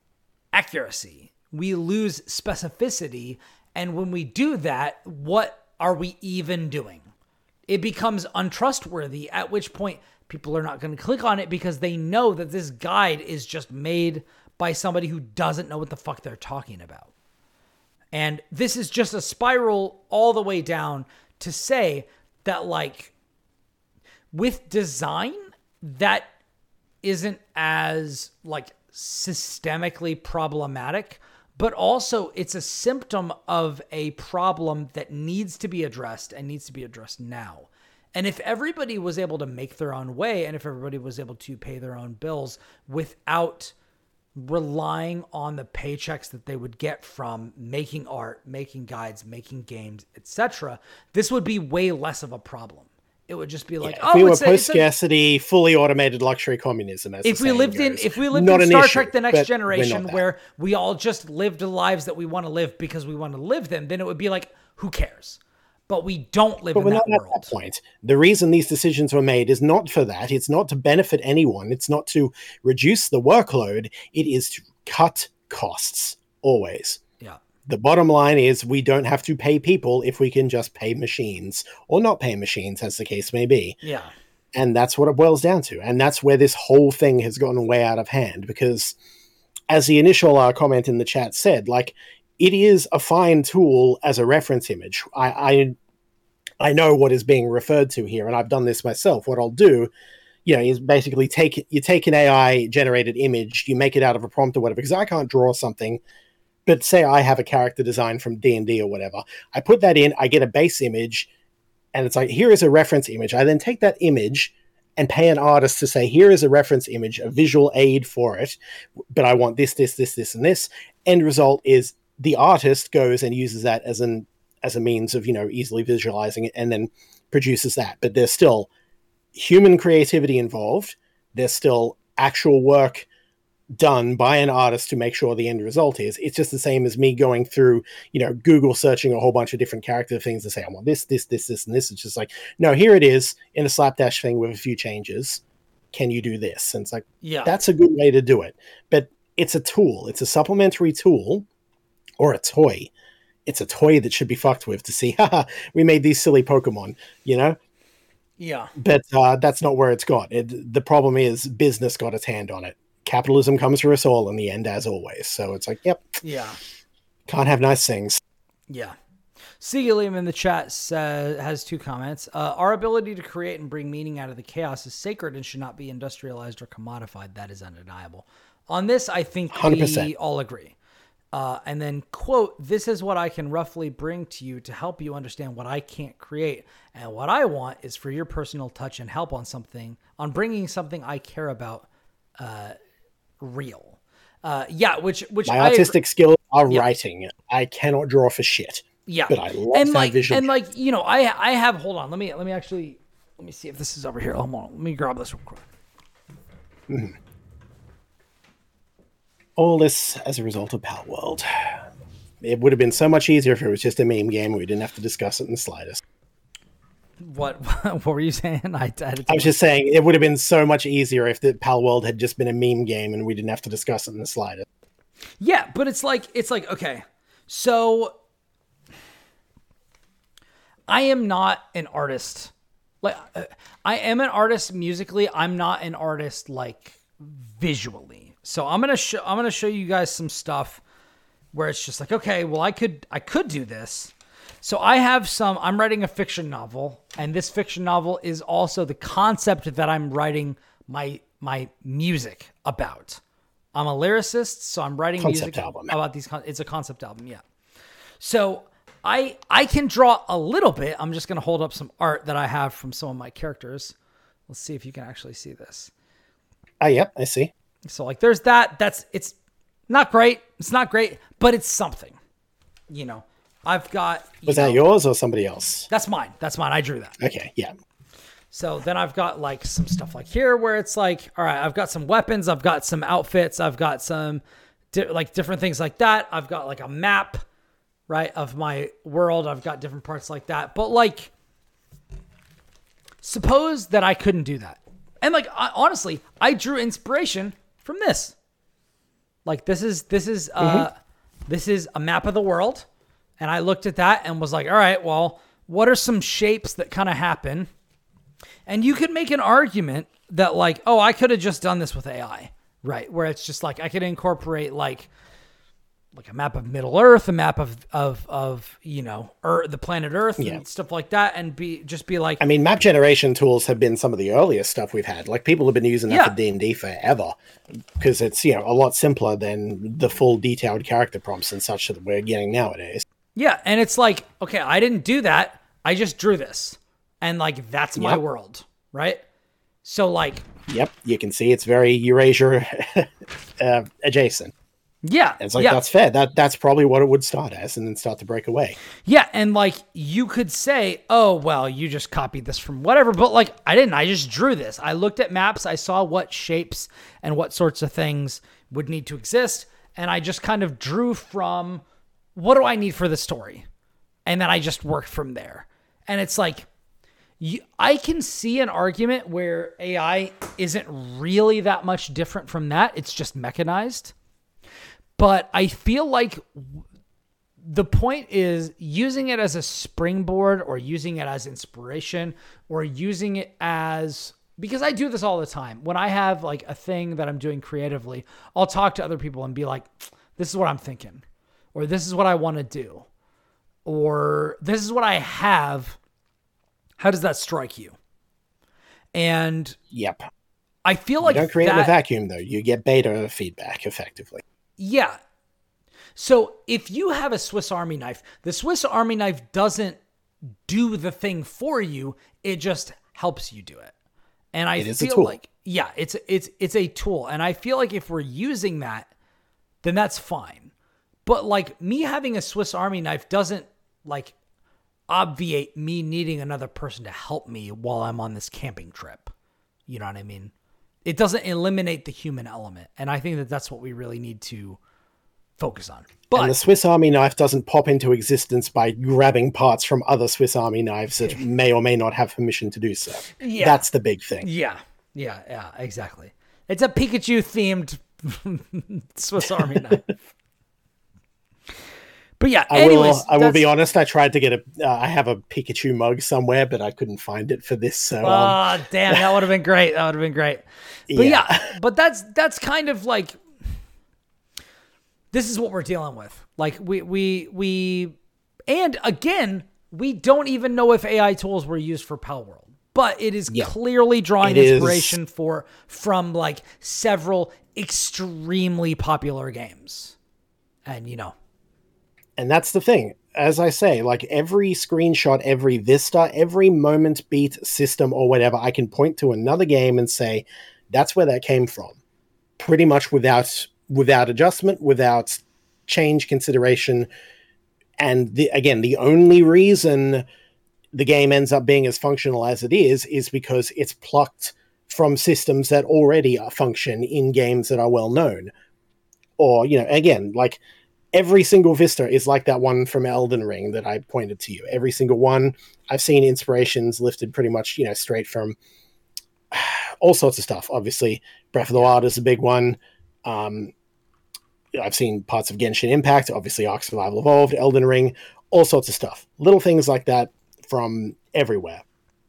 accuracy. We lose specificity. And when we do that, what are we even doing? It becomes untrustworthy, at which point people are not going to click on it because they know that this guide is just made by somebody who doesn't know what the fuck they're talking about. And this is just a spiral all the way down to say that, like, with design, that isn't as, like, systemically problematic, but also it's a symptom of a problem that needs to be addressed, and needs to be addressed now. And if everybody was able to make their own way, and if everybody was able to pay their own bills without relying on the paychecks that they would get from making art, making guides, making games, etc., this would be way less of a problem. It would just be like, if we were post-scarcity, fully automated luxury communism. As if we lived in Star Trek: The Next Generation, where we all just lived the lives that we want to live because we want to live them, then it would be like, who cares? But we don't live in that world. At that point. The reason these decisions were made is not for that. It's not to benefit anyone. It's not to reduce the workload. It is to cut costs, always. Yeah. The bottom line is we don't have to pay people if we can just pay machines, or not pay machines, as the case may be. Yeah. And that's what it boils down to. And that's where this whole thing has gotten way out of hand, because as the initial comment in the chat said, like, it is a fine tool as a reference image. I know what is being referred to here, and I've done this myself. What I'll do, you basically you take an AI generated image, you make it out of a prompt or whatever, because I can't draw something, but say I have a character design from D&D or whatever. I put that in, I get a base image, and it's like, here is a reference image. I then take that image and pay an artist to say, here is a reference image, a visual aid for it, but I want this, this, this, this, and this. End result is the artist goes and uses that as a means of, easily visualizing it, and then produces that. But there's still human creativity involved. There's still actual work done by an artist to make sure the end result is. It's just the same as me going through, Google searching a whole bunch of different character things to say, I want this, this, this, this, and this. It's just like, no, here it is in a slapdash thing with a few changes. Can you do this? And it's like, Yeah. that's a good way to do it. But it's a tool. It's a supplementary tool or a toy. It's a toy that should be fucked with to see, haha, we made these silly Pokemon, Yeah. But that's not where it's got. The problem is business got its hand on it. Capitalism comes for us all in the end, as always. So it's like, yep. Yeah. Can't have nice things. Yeah. Liam in the chat has 2 comments. Our ability to create and bring meaning out of the chaos is sacred and should not be industrialized or commodified. That is undeniable. On this, I think 100%. we all agree. And then, quote, this is what I can roughly bring to you to help you understand what I can't create. And what I want is for your personal touch and help on bringing something I care about real. Which my artistic skills are writing. I cannot draw for shit. Yeah. But I love that visual. I have, hold on, let me see if this is over here. Hold on. Let me grab this real quick. Mm-hmm. All this as a result of Palworld. It would have been so much easier if it was just a meme game. We didn't have to discuss it in the slightest. What were you saying? I was just saying it would have been so much easier if the Palworld had just been a meme game and we didn't have to discuss it in the slightest. Yeah, but it's like, okay, so I am not an artist. Like, I am an artist musically. I'm not an artist like visually. So I'm gonna show you guys some stuff where it's just like, okay, well, I could do this. So I'm writing a fiction novel, and this fiction novel is also the concept that I'm writing my music about. I'm a lyricist, so I'm writing concept music album. about these. It's a concept album, yeah. So I can draw a little bit. I'm just gonna hold up some art that I have from some of my characters. Let's see if you can actually see this. Yep, I see. So like there's that. It's not great. It's not great, but it's something. I've got... Was that yours or somebody else? That's mine. I drew that. Okay, yeah. So then I've got like some stuff like here where it's like, all right, I've got some weapons. I've got some outfits. I've got some different things like that. I've got like a map, right, of my world. I've got different parts like that. But like, suppose that I couldn't do that. And like, honestly, I drew inspiration from this. Like this is a map of the world. And I looked at that and was like, all right, well, what are some shapes that kind of happen? And you could make an argument that like, oh, I could have just done this with AI, right? Where it's just like, I could incorporate like a map of Middle Earth, a map of the planet Earth and stuff like that. And be like, I mean, map generation tools have been some of the earliest stuff we've had. Like people have been using that for D&D forever because it's, a lot simpler than the full detailed character prompts and such that we're getting nowadays. Yeah, and it's like, okay, I didn't do that. I just drew this. And like, that's my world, right? So like... Yep, you can see it's very Eurasia adjacent. Yeah. And it's like, that's fair. That's probably what it would start as and then start to break away. Yeah, and like, you could say, oh, well, you just copied this from whatever. But like, I didn't. I just drew this. I looked at maps. I saw what shapes and what sorts of things would need to exist. And I just kind of drew from... what do I need for the story? And then I just worked from there. And it's like, I can see an argument where AI isn't really that much different from that. It's just mechanized. But I feel like the point is using it as a springboard or using it as inspiration or using it as... because I do this all the time. When I have like a thing that I'm doing creatively, I'll talk to other people and be like, this is what I'm thinking. Or this is what I want to do. Or this is what I have. How does that strike you? And yep. I feel You like don't create in a that, vacuum, though. You get beta feedback, effectively. yeah. So if you have a Swiss Army knife, the Swiss Army knife doesn't do the thing for you. It just helps you do it. And I feel like, yeah, it's a tool. And I feel like if we're using that, then that's fine. But like me having a Swiss Army knife doesn't like obviate me needing another person to help me while I'm on this camping trip. You know what I mean? It doesn't eliminate the human element. And I think that that's what we really need to focus on. But and the Swiss Army knife doesn't pop into existence by grabbing parts from other Swiss Army knives that may or may not have permission to do so. Yeah. That's the big thing. Yeah, exactly. It's a Pikachu themed Swiss Army knife. But yeah, anyways, I will be honest. I tried to get I have a Pikachu mug somewhere, but I couldn't find it for this. So, damn, that would have been great. That would have been great. But yeah, but that's kind of like, this is what we're dealing with. Like we, and again, we don't even know if AI tools were used for Pal World, but it is clearly drawing inspiration from like several extremely popular games, and And that's the thing. As I say, like every screenshot, every vista, every moment beat system or whatever, I can point to another game and say, that's where that came from. Pretty much without adjustment, without change consideration. And the only reason the game ends up being as functional as it is because it's plucked from systems that already function in games that are well known. Or, again, like, every single vista is like that one from Elden Ring that I pointed to you. Every single one. I've seen inspirations lifted pretty much, straight from all sorts of stuff. Obviously, Breath of the Wild is a big one. I've seen parts of Genshin Impact, obviously Ark Survival Evolved, Elden Ring, all sorts of stuff. Little things like that from everywhere.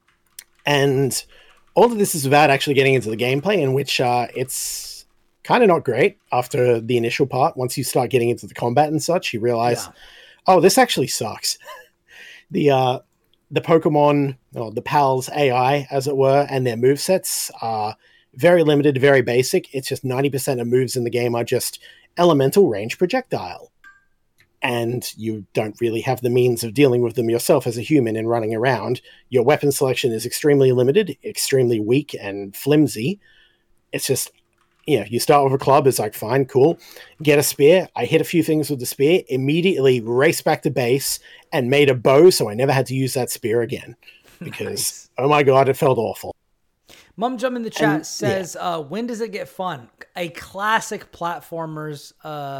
And all of this is without actually getting into the gameplay, in which it's kind of not great after the initial part. Once you start getting into the combat and such, you realize, oh, this actually sucks. The Pokemon, or the PAL's AI, as it were, and their movesets are very limited, very basic. It's just 90% of moves in the game are just elemental range projectile. And you don't really have the means of dealing with them yourself as a human and running around. Your weapon selection is extremely limited, extremely weak and flimsy. It's just, you start with a club, it's like, fine, cool. Get a spear. I hit a few things with the spear, immediately raced back to base and made a bow, so I never had to use that spear again. Because, Oh my god, it felt awful. Mum Jum in the chat says, when does it get fun? A classic platformers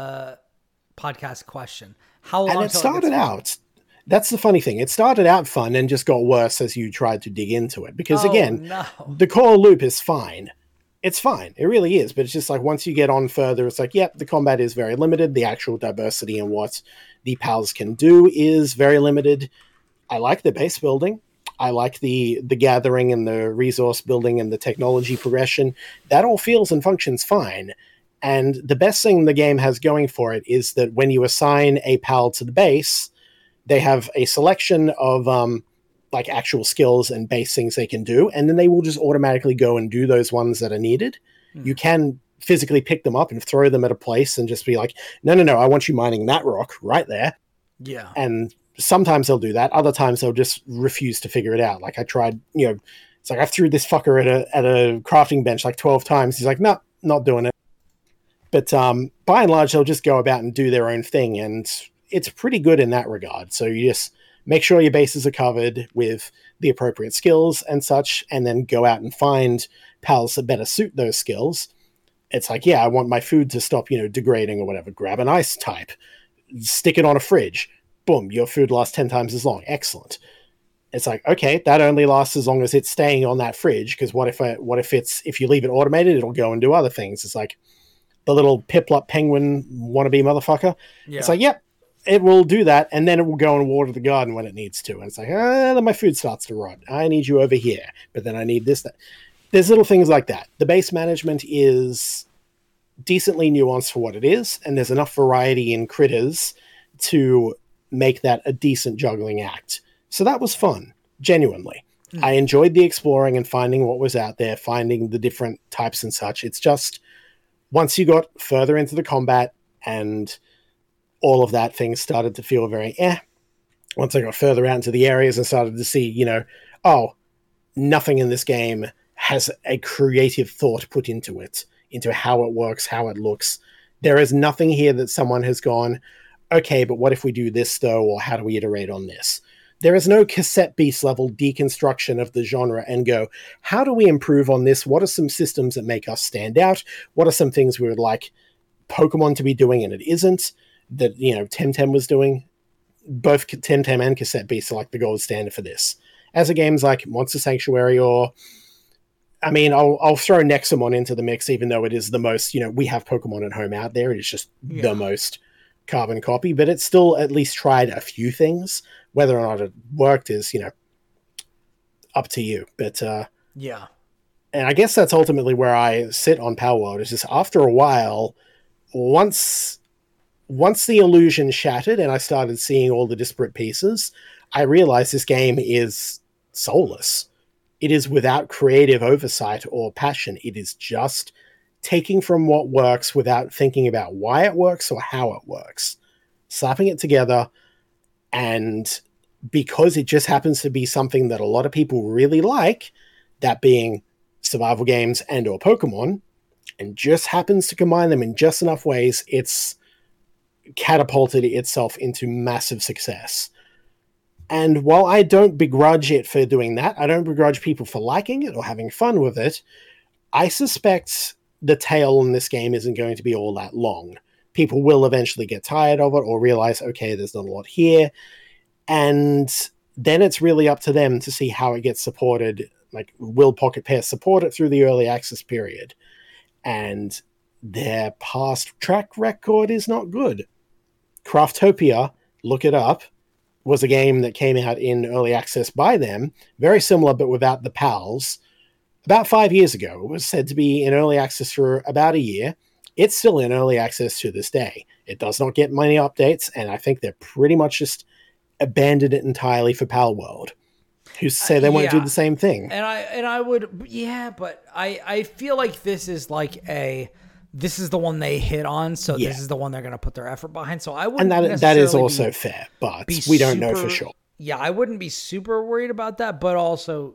podcast question. How long? And it started out. That's the funny thing. It started out fun and just got worse as you tried to dig into it. Because the core loop is fine. It's fine. It really is. But it's just like once you get on further, it's like, the combat is very limited. The actual diversity in what the pals can do is very limited. I like the base building. I like the gathering and the resource building and the technology progression. That all feels and functions fine. And the best thing the game has going for it is that when you assign a pal to the base, they have a selection of like actual skills and base things they can do, and then they will just automatically go and do those ones that are needed. You can physically pick them up and throw them at a place and just be like, no, I want you mining that rock right there. Yeah. And sometimes they'll do that. Other times they'll just refuse to figure it out. Like I tried, it's like I threw this fucker at a crafting bench like 12 times. He's like, no, not doing it. But by and large, they'll just go about and do their own thing. And it's pretty good in that regard. So you just make sure your bases are covered with the appropriate skills and such, and then go out and find pals that better suit those skills. It's like, I want my food to stop, degrading or whatever. Grab an ice type, stick it on a fridge. Boom, your food lasts 10 times as long. Excellent. It's like, okay, that only lasts as long as it's staying on that fridge, because what if you leave it automated, it'll go and do other things. It's like the little Piplup penguin wannabe motherfucker. Yeah. It's like, it will do that, and then it will go and water the garden when it needs to. And it's like, then my food starts to rot. I need you over here, but then I need this, that. There's little things like that. The base management is decently nuanced for what it is, and there's enough variety in critters to make that a decent juggling act. So that was fun, genuinely. I enjoyed the exploring and finding what was out there, finding the different types and such. It's just once you got further into the combat and all of that, things started to feel very Once I got further out into the areas and started to see, nothing in this game has a creative thought put into it, into how it works, how it looks. There is nothing here that someone has gone, okay, but what if we do this though, or how do we iterate on this? There is no cassette beast level deconstruction of the genre and go, how do we improve on this? What are some systems that make us stand out? What are some things we would like Pokemon to be doing and it isn't, that, Temtem was doing? Both Temtem and Cassette Beast are like the gold standard for this. As a games like Monster Sanctuary I'll throw Nexamon into the mix, even though it is the most, we have Pokemon at home out there. It is just the most carbon copy, but it's still at least tried a few things. Whether or not it worked is, up to you. But yeah. And I guess that's ultimately where I sit on Palworld, is just after a while, once the illusion shattered and I started seeing all the disparate pieces, I realized this game is soulless. It is without creative oversight or passion. It is just taking from what works without thinking about why it works or how it works, slapping it together. And because it just happens to be something that a lot of people really like, that being survival games and or Pokemon, and just happens to combine them in just enough ways, it's catapulted itself into massive success. And while I don't begrudge it for doing that, I don't begrudge people for liking it or having fun with it, I suspect the tail in this game isn't going to be all that long. People will eventually get tired of it or realize, okay, there's not a lot here. And then it's really up to them to see how it gets supported. Like, will Pocket Pair support it through the early access period? And their past track record is not good. Craftopia, look it up, was a game that came out in early access by them, very similar but without the pals, about 5 years ago. It was said to be in early access for about a year. It's still in early access to this day. It does not get many updates, and I think they're pretty much just abandoned it entirely for Palworld, who say they won't do the same thing. And I would, but I feel like this is like this is the one they hit on, so this is the one they're going to put their effort behind. So I wouldn't, and that is also fair, but we don't know for sure. Yeah, I wouldn't be super worried about that, but also,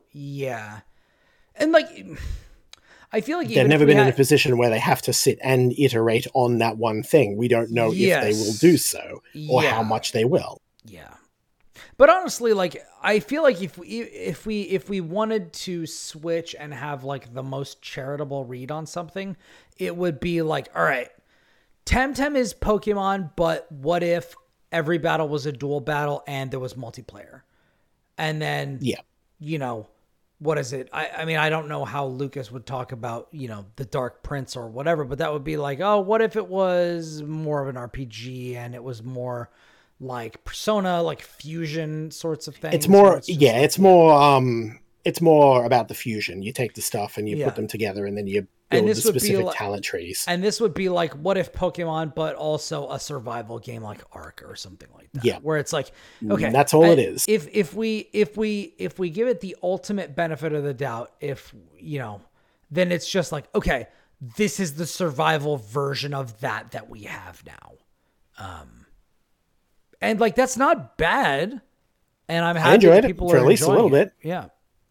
and like, I feel like they've never been in a position where they have to sit and iterate on that one thing. We don't know if they will do so or how much they will. Yeah. But honestly, like, I feel like if we wanted to switch and have like the most charitable read on something, it would be like, all right, Temtem is Pokemon, but what if every battle was a dual battle and there was multiplayer? And then, what is it? I mean, I don't know how Lucas would talk about, the Dark Prince or whatever, but that would be like, oh, what if it was more of an RPG and it was more like Persona, like fusion sorts of things? It's more, it's more about the fusion. You take the stuff and you put them together, and then you build the specific talent trees. And this would be like, what if Pokemon, but also a survival game like Ark or something like that. Yeah, where it's like, okay, that's all it is. If we give it the ultimate benefit of the doubt, then it's just like, okay, this is the survival version of that we have now. And like, that's not bad. And I'm happy that people are for at least a little bit. Yeah.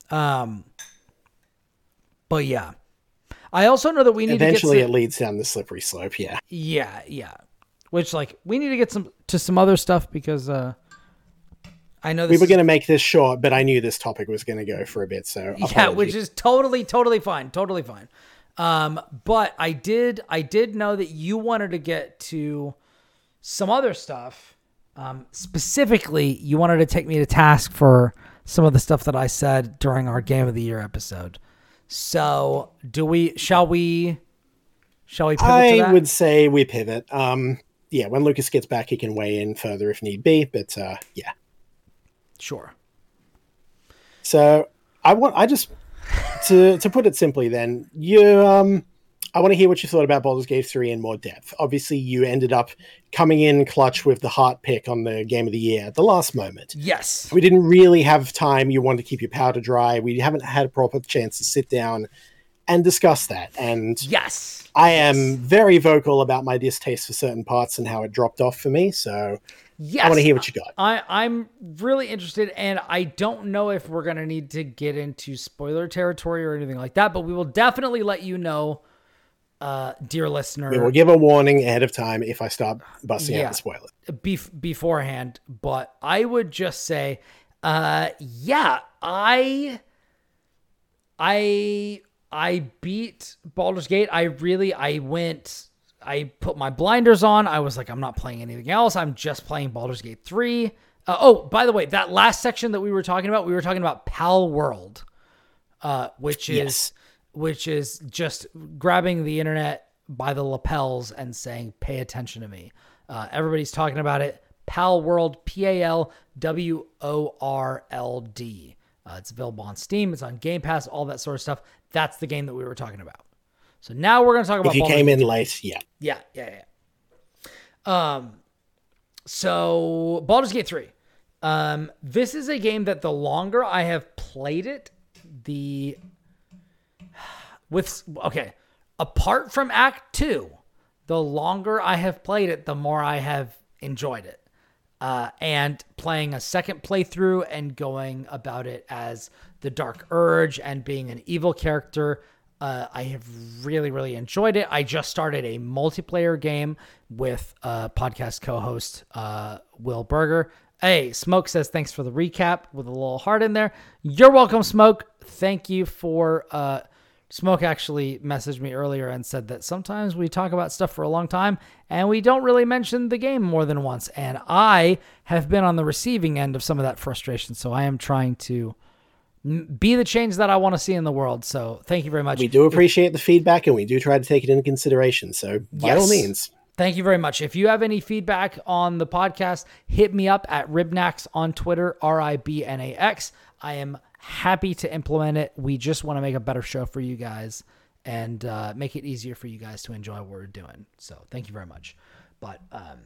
But yeah, I also know that we need eventually it leads down the slippery slope. Yeah. Yeah. Which, like, we need to get some other stuff because, I know we were going to make this short, but I knew this topic was going to go for a bit. So apology. Yeah, which is totally fine. Totally fine. But I did know that you wanted to get to some other stuff. Specifically, you wanted to take me to task for some of the stuff that I said during our Game of the Year episode. So shall we pivot to that? I would say we pivot. When Lucas gets back, he can weigh in further if need be, but yeah. Sure. So to put it simply then, I want to hear what you thought about Baldur's Gate 3 in more depth. Obviously, you ended up coming in clutch with the heart pick on the Game of the Year at the last moment. Yes. We didn't really have time. You wanted to keep your powder dry. We haven't had a proper chance to sit down and discuss that. And yes, I am very vocal about my distaste for certain parts and how it dropped off for me. So yes, I want to hear what you got. I'm really interested, and I don't know if we're going to need to get into spoiler territory or anything like that, but we will definitely let you know, dear listener. We will give a warning ahead of time if I start busting out the spoiler. Beforehand, but I would just say, I beat Baldur's Gate. I put my blinders on. I was like, I'm not playing anything else. I'm just playing Baldur's Gate 3. By the way, that last section that we were talking about Pal World, which is just grabbing the internet by the lapels and saying, pay attention to me. Everybody's talking about it. Pal World, Palworld. It's available on Steam. It's on Game Pass, all that sort of stuff. That's the game that we were talking about. So now we're going to talk about. If you came in late, yeah. So Baldur's Gate 3. This is a game that the longer I have played it, apart from Act 2, the longer I have played it, the more I have enjoyed it. And playing a second playthrough and going about it as the Dark Urge and being an evil character, I have really, really enjoyed it. I just started a multiplayer game with podcast co-host Will Berger. Hey, Smoke says, thanks for the recap with a little heart in there. You're welcome, Smoke. Thank you for... Smoke actually messaged me earlier and said that sometimes we talk about stuff for a long time and we don't really mention the game more than once. And I have been on the receiving end of some of that frustration. So I am trying to be the change that I want to see in the world. So thank you very much. We do appreciate the feedback and we do try to take it into consideration. So by all means. Thank you very much. If you have any feedback on the podcast, hit me up at Ribnax on Twitter, RIBNAX. I am happy to implement it. We just want to make a better show for you guys and make it easier for you guys to enjoy what we're doing. So thank you very much. But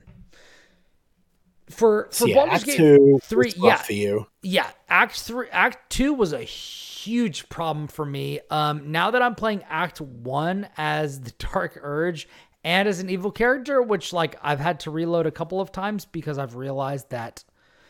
for Baldur's Gate 3, for you. Yeah, Act 2 was a huge problem for me. Now that I'm playing Act 1 as the Dark Urge and as an evil character, which like I've had to reload a couple of times because I've realized that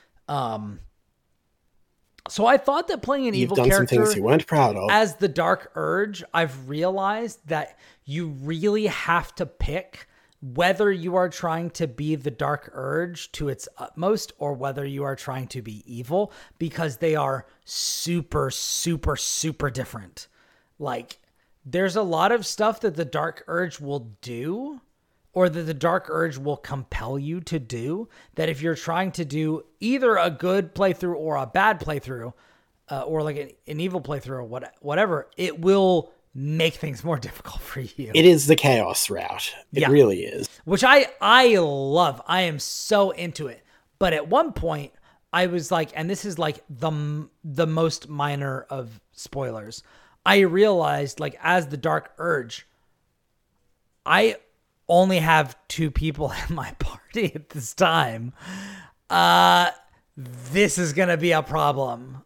so I thought that playing an evil character some things you weren't proud of as the Dark Urge, I've realized that you really have to pick whether you are trying to be the Dark Urge to its utmost or whether you are trying to be evil, because they are super, super, super different. Like, there's a lot of stuff that the Dark Urge will do, or that the Dark Urge will compel you to do, that if you're trying to do either a good playthrough or a bad playthrough, or like an evil playthrough or whatever, it will make things more difficult for you. It is the chaos route. It really is. Which I love. I am so into it. But at one point, I was like, and this is like the most minor of spoilers, I realized, like, as the Dark Urge, I only have 2 people in my party at this time. This is going to be a problem.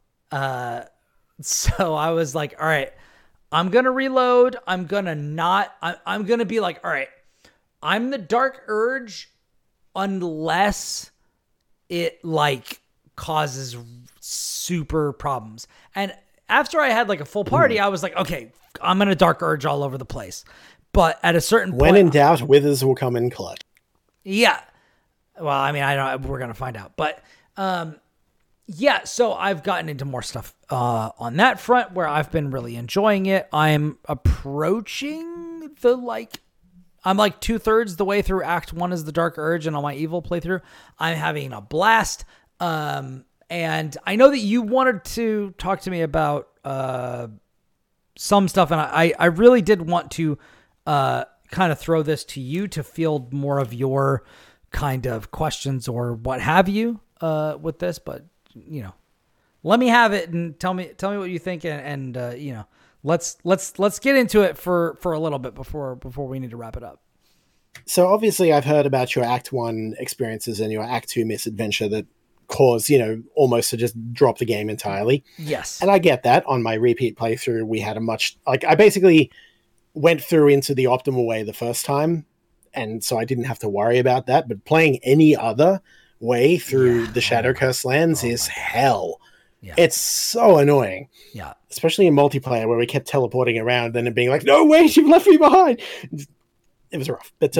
So I was like, all right, I'm going to reload. I'm going to be like, all right, I'm the Dark Urge unless it like causes super problems. And after I had like a full party, I was like, okay, I'm going to Dark Urge all over the place. But at a certain point, when in doubt, Withers will come in clutch. Yeah. Well, I mean, I don't. We're gonna find out. But yeah. So I've gotten into more stuff on that front where I've been really enjoying it. I'm approaching I'm like 2/3 the way through Act 1 as the Dark Urge, and on my evil playthrough, I'm having a blast. And I know that you wanted to talk to me about some stuff, and I really did want to kind of throw this to you to field more of your kind of questions or what have you with this, but you know, let me have it and tell me what you think, and you know, let's get into it for a little bit before we need to wrap it up. So obviously I've heard about your Act 1 experiences and your Act 2 misadventure that caused, almost to just drop the game entirely. Yes. And I get that. On my repeat playthrough, we had I basically went through into the optimal way the first time, and so I didn't have to worry about that. But playing any other way through the Shadow Curse lands is hell. Yeah. It's so annoying. Yeah. Especially in multiplayer where we kept teleporting around and then being like, no, wait, you've left me behind. It was rough. But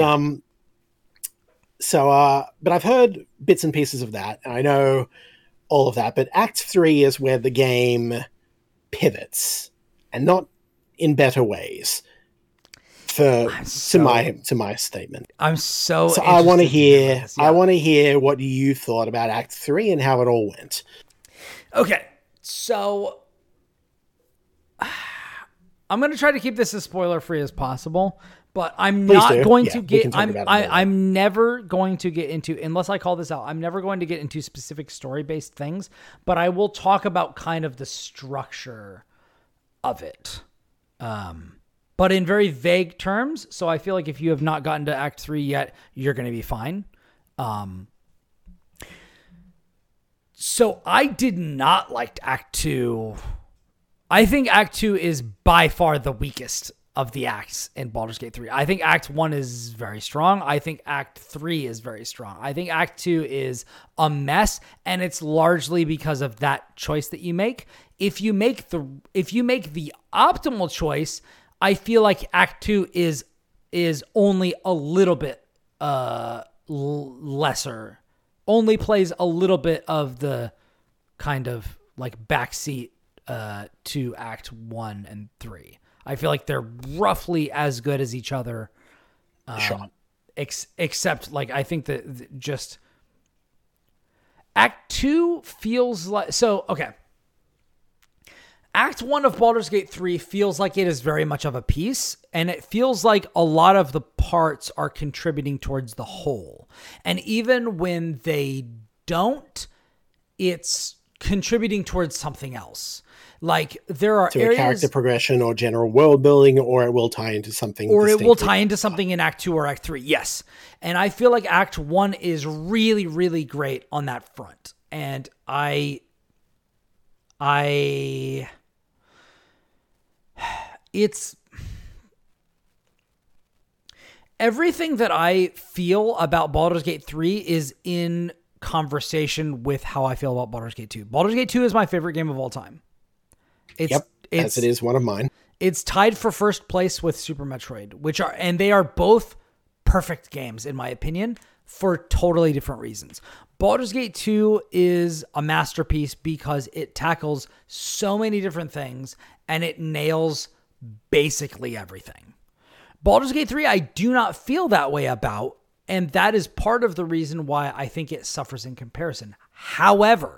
but I've heard bits and pieces of that, and I know all of that. But Act 3 is where the game pivots, and not in better ways. To my statement, I'm so I want to hear. I want to hear what you thought about Act 3 and how it all went. Okay, so I'm going to try to keep this as spoiler free as possible. But I'm not going to get. I'm never going to get into, unless I call this out, I'm never going to get into specific story based things. But I will talk about kind of the structure of it, but in very vague terms. So I feel like if you have not gotten to Act 3 yet, you're going to be fine. So I did not like Act 2. I think Act 2 is by far the weakest of the acts in Baldur's Gate 3. I think Act 1 is very strong. I think Act 3 is very strong. I think Act 2 is a mess, and it's largely because of that choice that you make. If you make the optimal choice, I feel like Act 2 is only a little bit lesser. Only plays a little bit of the kind of like backseat to Act 1 and 3. I feel like they're roughly as good as each other. Except like, I think that just Act 2 feels like, okay. Act 1 of Baldur's Gate 3 feels like it is very much of a piece, and it feels like a lot of the parts are contributing towards the whole. And even when they don't, it's contributing towards something else. Like there are areas, character progression or general world building, or it will tie into something. Or it will tie into something in Act 2 or Act 3. Yes. And I feel like Act 1 is really, really great on that front. And it's everything that I feel about Baldur's Gate 3 is in conversation with how I feel about Baldur's Gate 2. Baldur's Gate 2 is my favorite game of all time. As it is one of mine. It's tied for first place with Super Metroid, and they are both perfect games in my opinion for totally different reasons. Baldur's Gate 2 is a masterpiece because it tackles so many different things and it nails basically everything. Baldur's Gate 3, I do not feel that way about, and that is part of the reason why I think it suffers in comparison. However,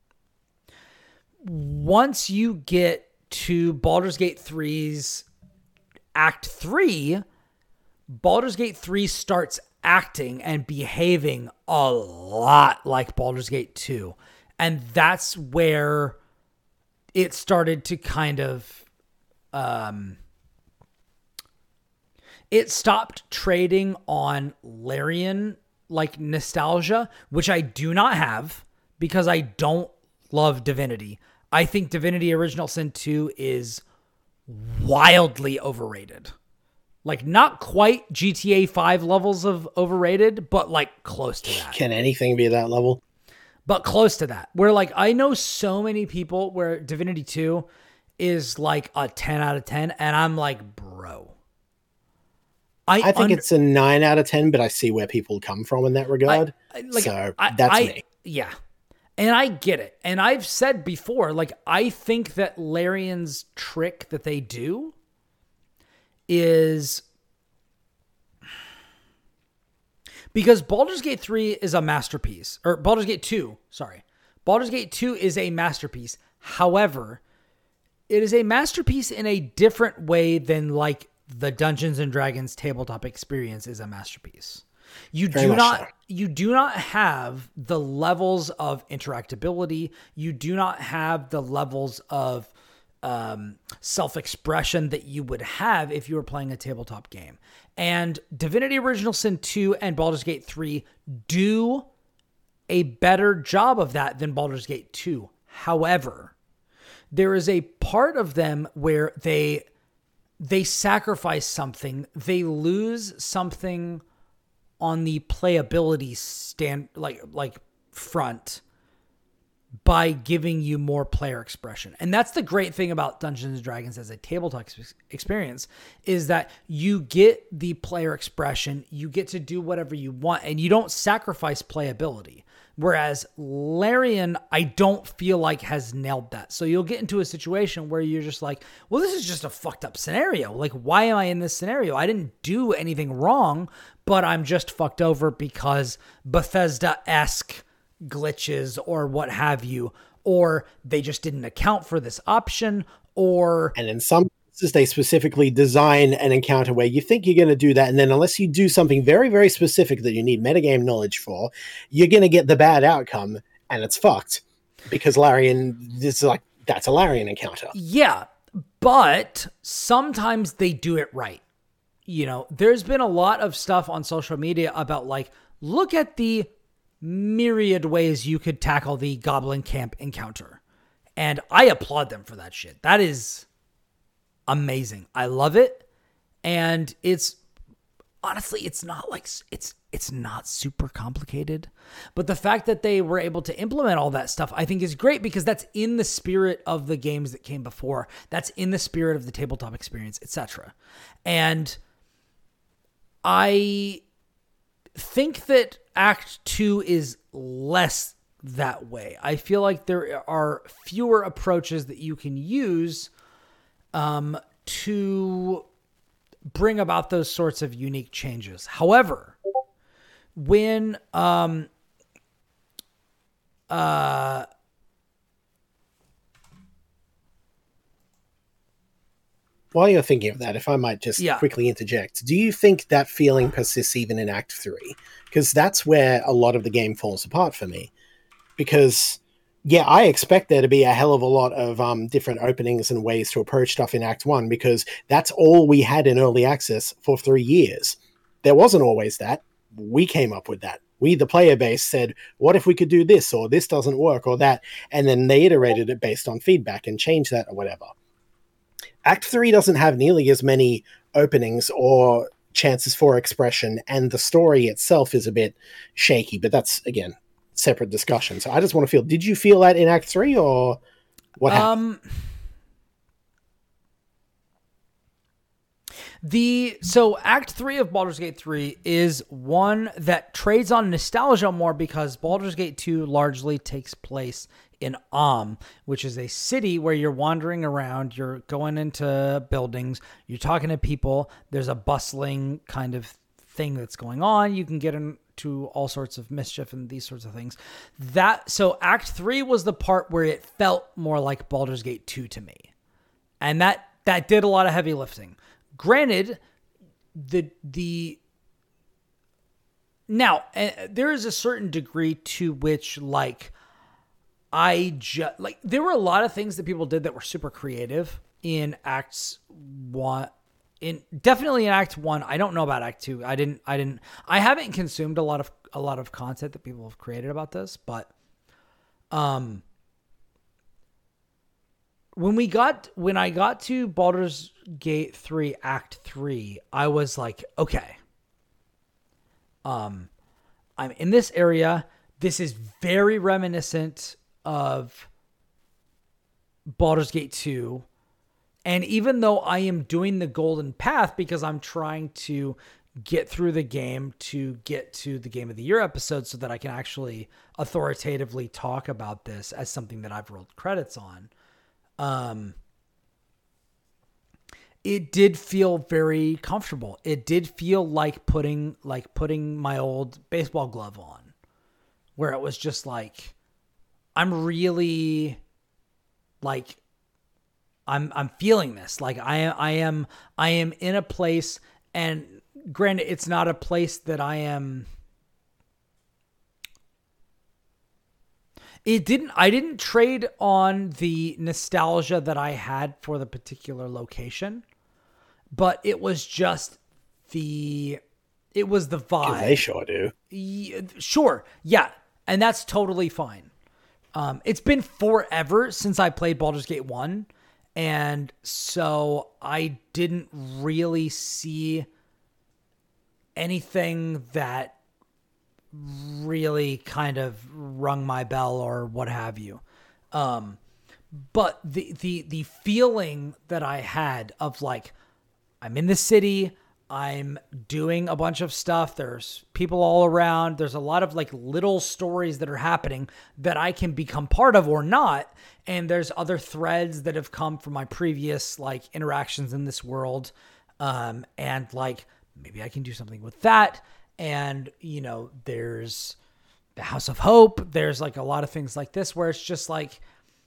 once you get to Baldur's Gate 3's Act 3, Baldur's Gate 3 starts acting and behaving a lot like Baldur's Gate 2. And that's where it started to kind of... it stopped trading on Larian like nostalgia, which I do not have because I don't love Divinity. I think Divinity Original Sin 2 is wildly overrated. Like, not quite GTA 5 levels of overrated, but like close to that. Can anything be that level? But close to that. Where like, I know so many people where Divinity 2 is like a 10 out of 10, and I'm like, bro. I think it's a 9 out of 10, but I see where people come from in that regard. That's me. Yeah. And I get it. And I've said before, like, I think that Larian's trick that they do is... because Baldur's Gate 3 is a masterpiece. Or Baldur's Gate 2, sorry. Baldur's Gate 2 is a masterpiece. However, it is a masterpiece in a different way than, like, the Dungeons and Dragons tabletop experience is a masterpiece. You do not have the levels of interactability. You do not have the levels of self-expression that you would have if you were playing a tabletop game. And Divinity Original Sin 2 and Baldur's Gate 3 do a better job of that than Baldur's Gate 2. However, there is a part of them where they sacrifice something. They lose something on the playability front by giving you more player expression. And that's the great thing about Dungeons and Dragons as a tabletop experience, is that you get the player expression, you get to do whatever you want, and you don't sacrifice playability. Whereas Larian, I don't feel like has nailed that. So you'll get into a situation where you're just like, well, this is just a fucked up scenario. Like, why am I in this scenario? I didn't do anything wrong, but I'm just fucked over because Bethesda-esque glitches or what have you, or they just didn't account for this option, or... And in some cases, they specifically design an encounter where you think you're going to do that, and then unless you do something very, very specific that you need metagame knowledge for, you're going to get the bad outcome, and it's fucked. Because Larian, that's a Larian encounter. Yeah, but sometimes they do it right. You know, there's been a lot of stuff on social media about, like, look at the myriad ways you could tackle the Goblin Camp encounter. And I applaud them for that shit. That is amazing. I love it. And it's honestly, it's not like, it's not super complicated, but the fact that they were able to implement all that stuff, I think is great, because that's in the spirit of the games that came before. That's in the spirit of the tabletop experience, etc. And I think that Act 2 is less that way. I feel like there are fewer approaches that you can use to bring about those sorts of unique changes. However, when while you're thinking of that, if I might just quickly interject, do you think that feeling persists even in Act 3? Because that's where a lot of the game falls apart for me. Because, yeah, I expect there to be a hell of a lot of different openings and ways to approach stuff in Act 1, because that's all we had in early access for 3 years. There wasn't always that. We came up with that. We, the player base, said, what if we could do this, or this doesn't work, or that, and then they iterated it based on feedback and changed that or whatever. Act 3 doesn't have nearly as many openings or chances for expression, and the story itself is a bit shaky, but that's, again, separate discussion. So I just want to feel, did you feel that in Act 3, or what happened? So Act 3 of Baldur's Gate 3 is one that trades on nostalgia more, because Baldur's Gate 2 largely takes place in which is a city where you're wandering around, you're going into buildings, you're talking to people, there's a bustling kind of thing that's going on, you can get into all sorts of mischief and these sorts of things. So Act 3 was the part where it felt more like Baldur's Gate 2 to me. And that did a lot of heavy lifting. Granted, now there is a certain degree to which, like, there were a lot of things that people did that were super creative in Acts 1. Definitely in Act 1. I don't know about Act 2. I haven't consumed a lot of content that people have created about this, but when I got to Baldur's Gate 3 Act 3, I was like, okay. I'm in this area. This is very reminiscent of Baldur's Gate 2. And even though I am doing the golden path because I'm trying to get through the game to get to the Game of the Year episode so that I can actually authoritatively talk about this as something that I've rolled credits on, it did feel very comfortable. It did feel like putting my old baseball glove on, where it was just like, I'm really like, I'm feeling this. Like I am in a place, and granted, it's not a place that I didn't trade on the nostalgia that I had for the particular location, but it was just the vibe. They sure do. Sure. Yeah. And that's totally fine. It's been forever since I played Baldur's Gate 1. And so I didn't really see anything that really kind of rung my bell or what have you. But the feeling that I had of like, I'm in the city, I'm doing a bunch of stuff. There's people all around. There's a lot of like little stories that are happening that I can become part of or not. And there's other threads that have come from my previous like interactions in this world. And like, maybe I can do something with that. And, you know, there's the House of Hope. There's like a lot of things like this where it's just like,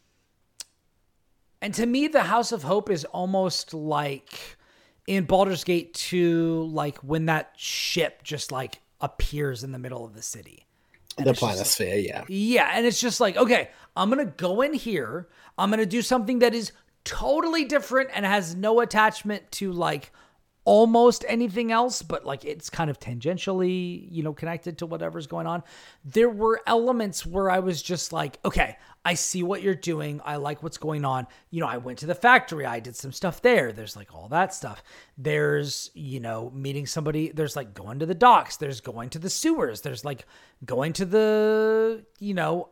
and to me, the House of Hope is almost like in Baldur's Gate 2, like when that ship just like appears in the middle of the city. And the planisphere, like, yeah. Yeah, and it's just like, okay, I'm going to go in here. I'm going to do something that is totally different and has no attachment to like almost anything else, but like it's kind of tangentially, you know, connected to whatever's going on. There were elements where I was just like, okay, I see what you're doing. I like what's going on. You know, I went to the factory. I did some stuff there. There's like all that stuff. There's, you know, meeting somebody. There's like going to the docks. There's going to the sewers. There's like going to the, you know,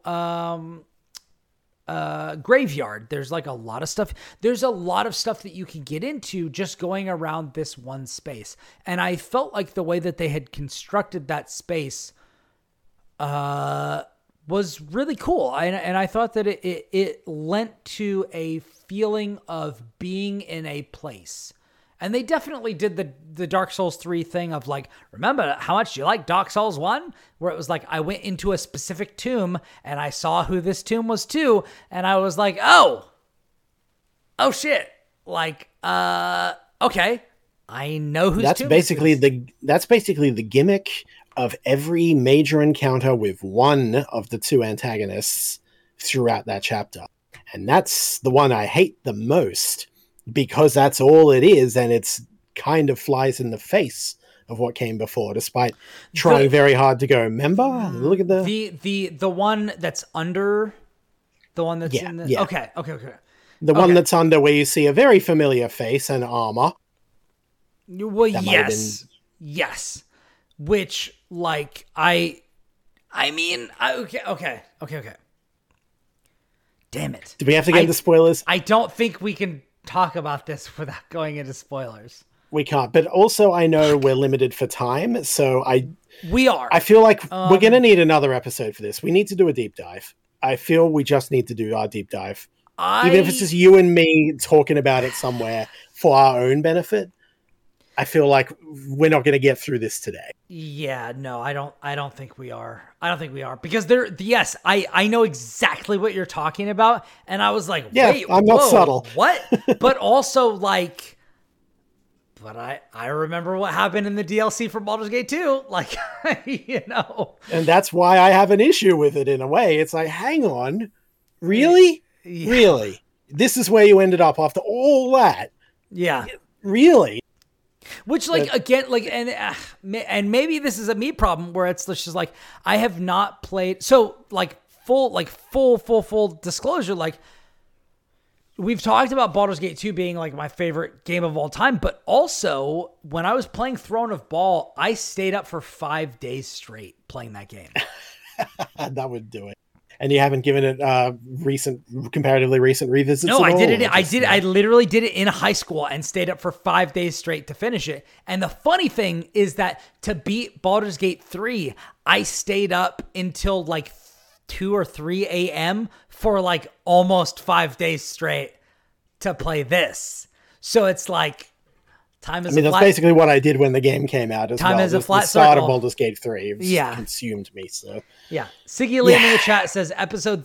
graveyard. There's like a lot of stuff. There's a lot of stuff that you can get into just going around this one space. And I felt like the way that they had constructed that space, was really cool. And I thought that it lent to a feeling of being in a place. And they definitely did the Dark Souls 3 thing of like, remember how much you like Dark Souls 1? Where it was like, I went into a specific tomb and I saw who this tomb was to. And I was like, oh shit. Like, okay. I know who's That's basically the gimmick of every major encounter with one of the two antagonists throughout that chapter. And that's the one I hate the most because that's all it is. And it's kind of flies in the face of what came before, despite trying very hard to go, remember? Look at the one that's under the one that's in the... Yeah. Okay. The one that's under where you see a very familiar face and armor. Well, yes. Which, like, okay. Damn it. Do we have to get into spoilers? I don't think we can talk about this without going into spoilers. We can't, but also I know we're limited for time, so we are. I feel like we're going to need another episode for this. We need to do a deep dive. I feel we just need to do our deep dive. Even if it's just you and me talking about it somewhere for our own benefit. I feel like we're not going to get through this today. Yeah, no, I don't think we are. Because yes, I know exactly what you're talking about. And I was like, wait, I'm not subtle. What? But also like, but I remember what happened in the DLC for Baldur's Gate 2. Like, you know. And that's why I have an issue with it in a way. It's like, hang on, really? Yeah. Really? This is where you ended up after all that? Yeah. Really? Which, like, again, like, and maybe this is a me problem where it's just like, I have not played. So, like, full disclosure, like, we've talked about Baldur's Gate 2 being, like, my favorite game of all time. But also, when I was playing Throne of Bhaal, I stayed up for 5 days straight playing that game. That would do it. And you haven't given it comparatively recent revisits? No, I did it. I literally did it in high school and stayed up for 5 days straight to finish it. And the funny thing is that to beat Baldur's Gate 3, I stayed up until like 2 or 3 a.m. for like almost 5 days straight to play this. So it's like, that's basically what I did when the game came out as well. Time is a flat the start circle. of Baldur's Gate 3. It consumed me, so... Yeah. Siggy Liam in the chat says, episode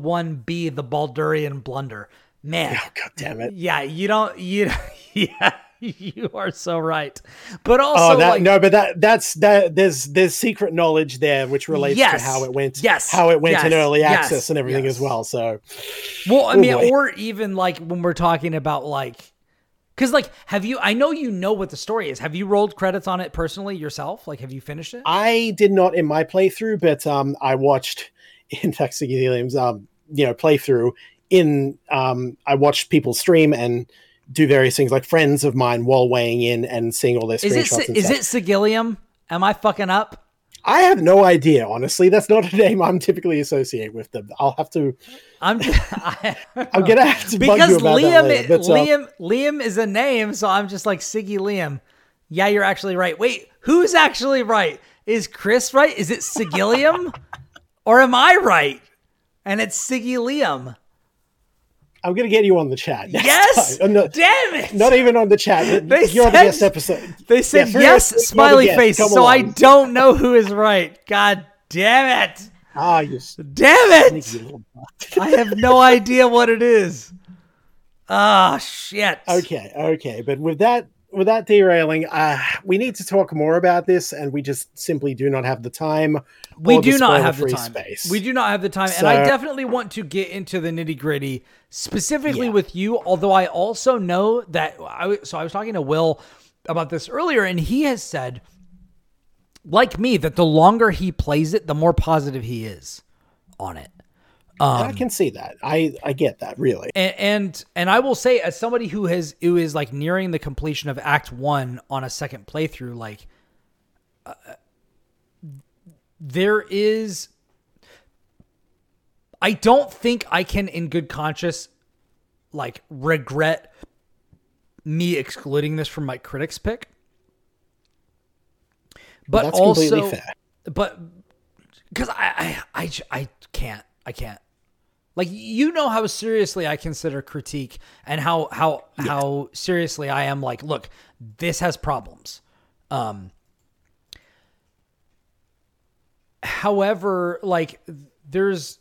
301B, the Baldurian Blunder. Man. Oh, God damn it. Yeah, yeah. You are so right. But also, there's secret knowledge there which relates to how it went in early access and everything as well. So, well, I mean, or even like when we're talking about like, because like, I know you know what the story is. Have you rolled credits on it personally yourself? Like, have you finished it? I did not in my playthrough, but I watched, in fact, Siggy Helium's playthrough. I watched people stream and do various things, like friends of mine, while weighing in and seeing all their screenshots. Is it Sigillium? Am I fucking up? I have no idea, honestly. That's not a name I'm typically associate with them. I'll have to. I'm gonna have to bug you about that later. But, Liam is a name, so I'm just like Siggy Liam. Yeah, you're actually right. Wait, who's actually right? Is Chris right? Is it Sigillium, or am I right? And it's Siggy Liam. I'm going to get you on the chat. Yes! Damn it! Not even on the chat. You're on the guest episode. They said yes, smiley face, so I don't know who is right. God damn it. Damn it! I have no idea what it is. Ah, shit. Okay. But with that derailing, we need to talk more about this, and we just simply do not have the time. We do not have the time. We do not have the time, and I definitely want to get into the nitty-gritty, specifically with you, although I also know that... I was talking to Will about this earlier, and he has said, like me, that the longer he plays it, the more positive he is on it. I can see that. I get that, really. And I will say, as somebody who is like nearing the completion of Act 1 on a second playthrough, like there is... I don't think I can, in good conscience, like regret me excluding this from my critics pick. But that's also, completely fair. But because I can't. Like, you know how seriously I consider critique and how seriously I am like, look, this has problems. However, like there's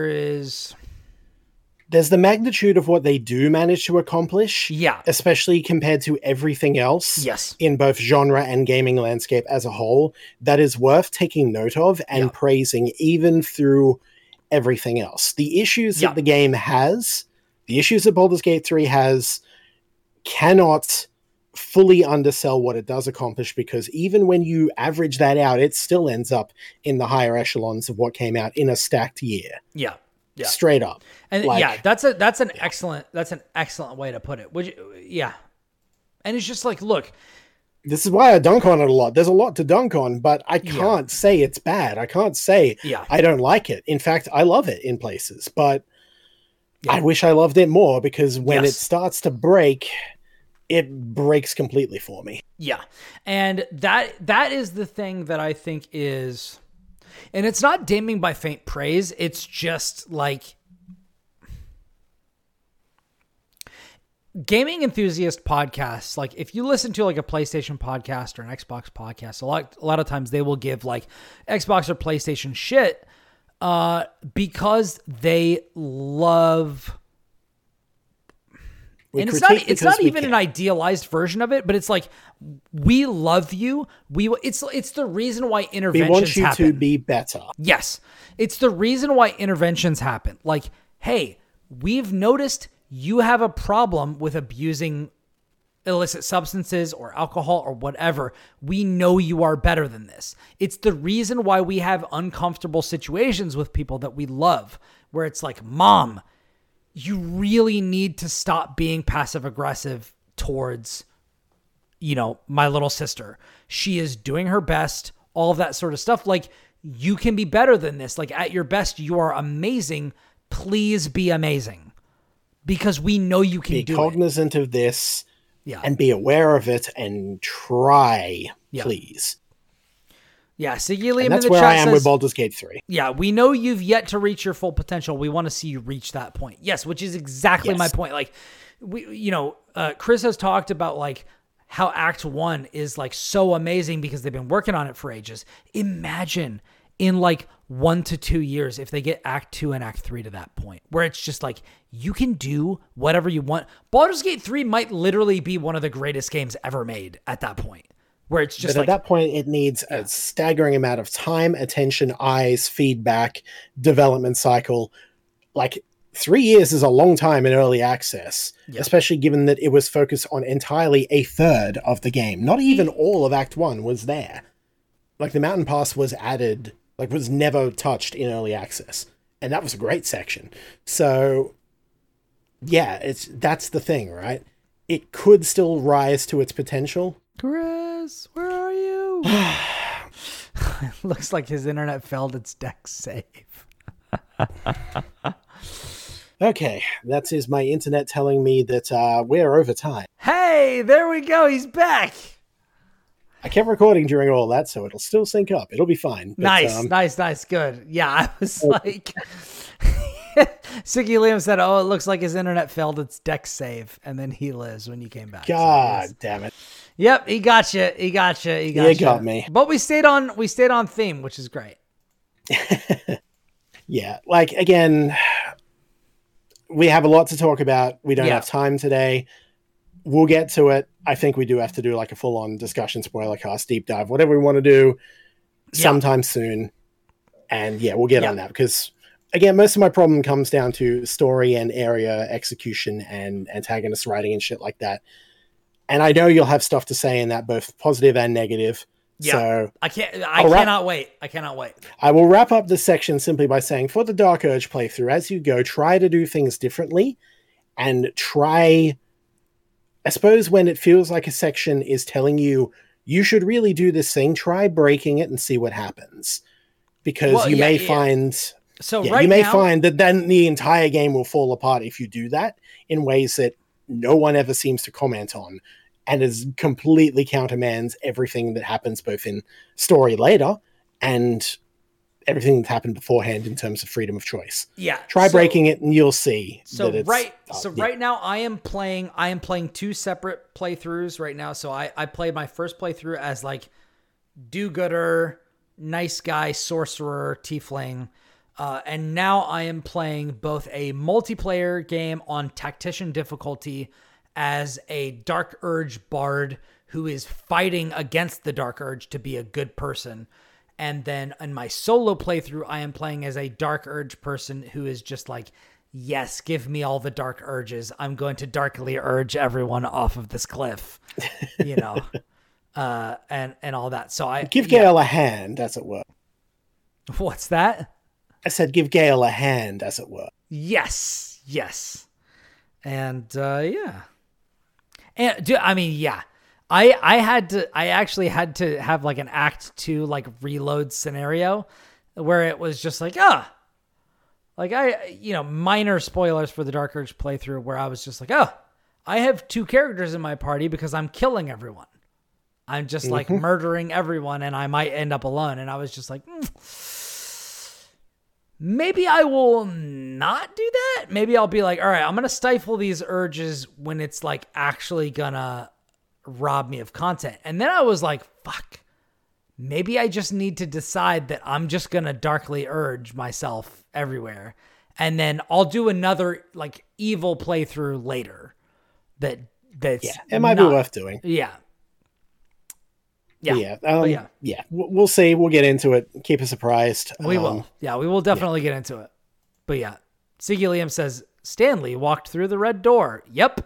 the magnitude of what they do manage to accomplish. Yeah. Especially compared to everything else. Yes. In both genre and gaming landscape as a whole, that is worth taking note of and praising, even through everything else. The issues that the game has, the issues that Baldur's Gate 3 has, cannot fully undersell what it does accomplish, because even when you average that out, it still ends up in the higher echelons of what came out in a stacked year. Yeah. Straight up. And that's an excellent way to put it. And it's just like, look, this is why I dunk on it a lot. There's a lot to dunk on, but I can't say it's bad. I can't say I don't like it. In fact, I love it in places, but I wish I loved it more, because when it starts to break, it breaks completely for me. Yeah. And that is the thing that I think is, and it's not damning by faint praise. It's just like, gaming enthusiast podcasts, like if you listen to like a PlayStation podcast or an Xbox podcast, a lot of times they will give like Xbox or PlayStation shit because they love... And it's not even an idealized version of it, but it's like, we love you. It's the reason why interventions happen. We want you to be better. Yes. It's the reason why interventions happen. Like, hey, we've noticed you have a problem with abusing illicit substances or alcohol or whatever. We know you are better than this. It's the reason why we have uncomfortable situations with people that we love, where it's like, Mom, you really need to stop being passive aggressive towards, my little sister. She is doing her best, all of that sort of stuff. Like, you can be better than this. Like, at your best, you are amazing. Please be amazing, because we know you can do it. Be cognizant of this and be aware of it and try, please. Yeah, Sigilium that's in the where chat I am says, with Baldur's Gate 3. Yeah, we know you've yet to reach your full potential. We want to see you reach that point. Yes, which is exactly my point. Like, Chris has talked about like how Act 1 is like so amazing because they've been working on it for ages. Imagine in like 1 to 2 years if they get Act 2 and Act 3 to that point where it's just like you can do whatever you want. Baldur's Gate 3 might literally be one of the greatest games ever made at that point, where it's just but like, at that point it needs a staggering amount of time, attention, eyes, feedback, development cycle. Like 3 years is a long time in early access, especially given that it was focused on entirely a third of the game. Not even all of Act 1 was there. Like the Mountain Pass was added, like was never touched in early access. And that was a great section. So yeah, that's the thing, right? It could still rise to its potential. Chris, where are you? Looks like his internet failed its deck save. Okay, that is my internet telling me that we're over time. Hey, there we go. He's back. I kept recording during all that, so it'll still sync up. It'll be fine. But, Nice. Good. Yeah, I was like... Siggy Liam said, oh, it looks like his internet failed its deck save, and then he lives when you came back. God damn it. Yep, he got you. He got me. But we stayed on theme, which is great. Yeah, like, again, we have a lot to talk about. We don't have time today. We'll get to it. I think we do have to do like a full-on discussion, spoiler cast, deep dive, whatever we want to do sometime soon. And yeah, we'll get on that because, again, most of my problem comes down to story and area execution and antagonist writing and shit like that. And I know you'll have stuff to say in that, both positive and negative. Yeah, so I cannot wait. I will wrap up this section simply by saying, for the Dark Urge playthrough, as you go, try to do things differently and try, I suppose, when it feels like a section is telling you, you should really do this thing, try breaking it and see what happens. Because you may find... So you may find that then the entire game will fall apart if you do that in ways that no one ever seems to comment on, and is completely countermands everything that happens both in story later and everything that happened beforehand in terms of freedom of choice. Yeah. Try breaking it and you'll see. Right now I am playing two separate playthroughs right now. So I played my first playthrough as like do-gooder, nice guy, sorcerer, tiefling. And now I am playing both a multiplayer game on tactician difficulty as a Dark Urge bard who is fighting against the Dark Urge to be a good person. And then in my solo playthrough, I am playing as a Dark Urge person who is just like, yes, give me all the Dark Urges. I'm going to darkly urge everyone off of this cliff, you know, and all that. So I give Gale a hand, as it were. What's that? I said, give Gale a hand, as it were. Yes. And, yeah. And I actually had to have like an Act 2 like reload scenario where it was just like, minor spoilers for the Dark Urge playthrough where I was just like, I have 2 characters in my party because I'm killing everyone. I'm just like murdering everyone and I might end up alone. And I was just like, maybe I will not do that. Maybe I'll be like, all right, I'm going to stifle these urges when it's like actually gonna rob me of content. And then I was like, fuck, maybe I just need to decide that I'm just going to darkly urge myself everywhere. And then I'll do another like evil playthrough later. It might be worth doing. Yeah. We'll see. We'll get into it. Keep us surprised. We will. Yeah, we will definitely get into it. But yeah, Siggy Liam says, Stanley walked through the red door. Yep.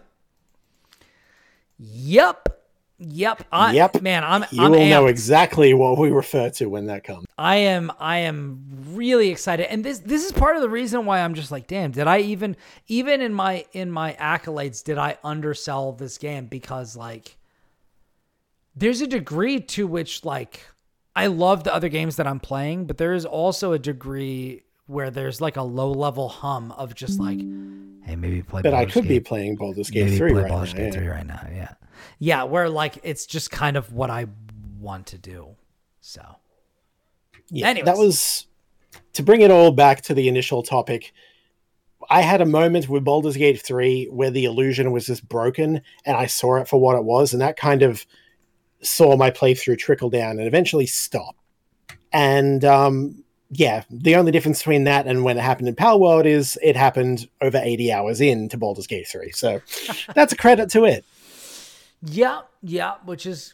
Man, I'm will know exactly what we refer to when that comes. I am really excited. And this is part of the reason why I'm just like, damn, did I even in my accolades, did I undersell this game? Because like, there's a degree to which like I love the other games that I'm playing, but there is also a degree where there's like a low level hum of just like, hey, maybe play. But Baldur's I could Gate. Be playing Baldur's Gate 3 right now. 3 right now. Yeah. Yeah. Where like, it's just kind of what I want to do. So yeah, anyways. That was to bring it all back to the initial topic. I had a moment with Baldur's Gate 3 where the illusion was just broken and I saw it for what it was. And that kind of saw my playthrough trickle down and eventually stop. And yeah, the only difference between that and when it happened in Palworld is it happened over 80 hours into Baldur's Gate 3. So that's a credit to it. Yeah, which is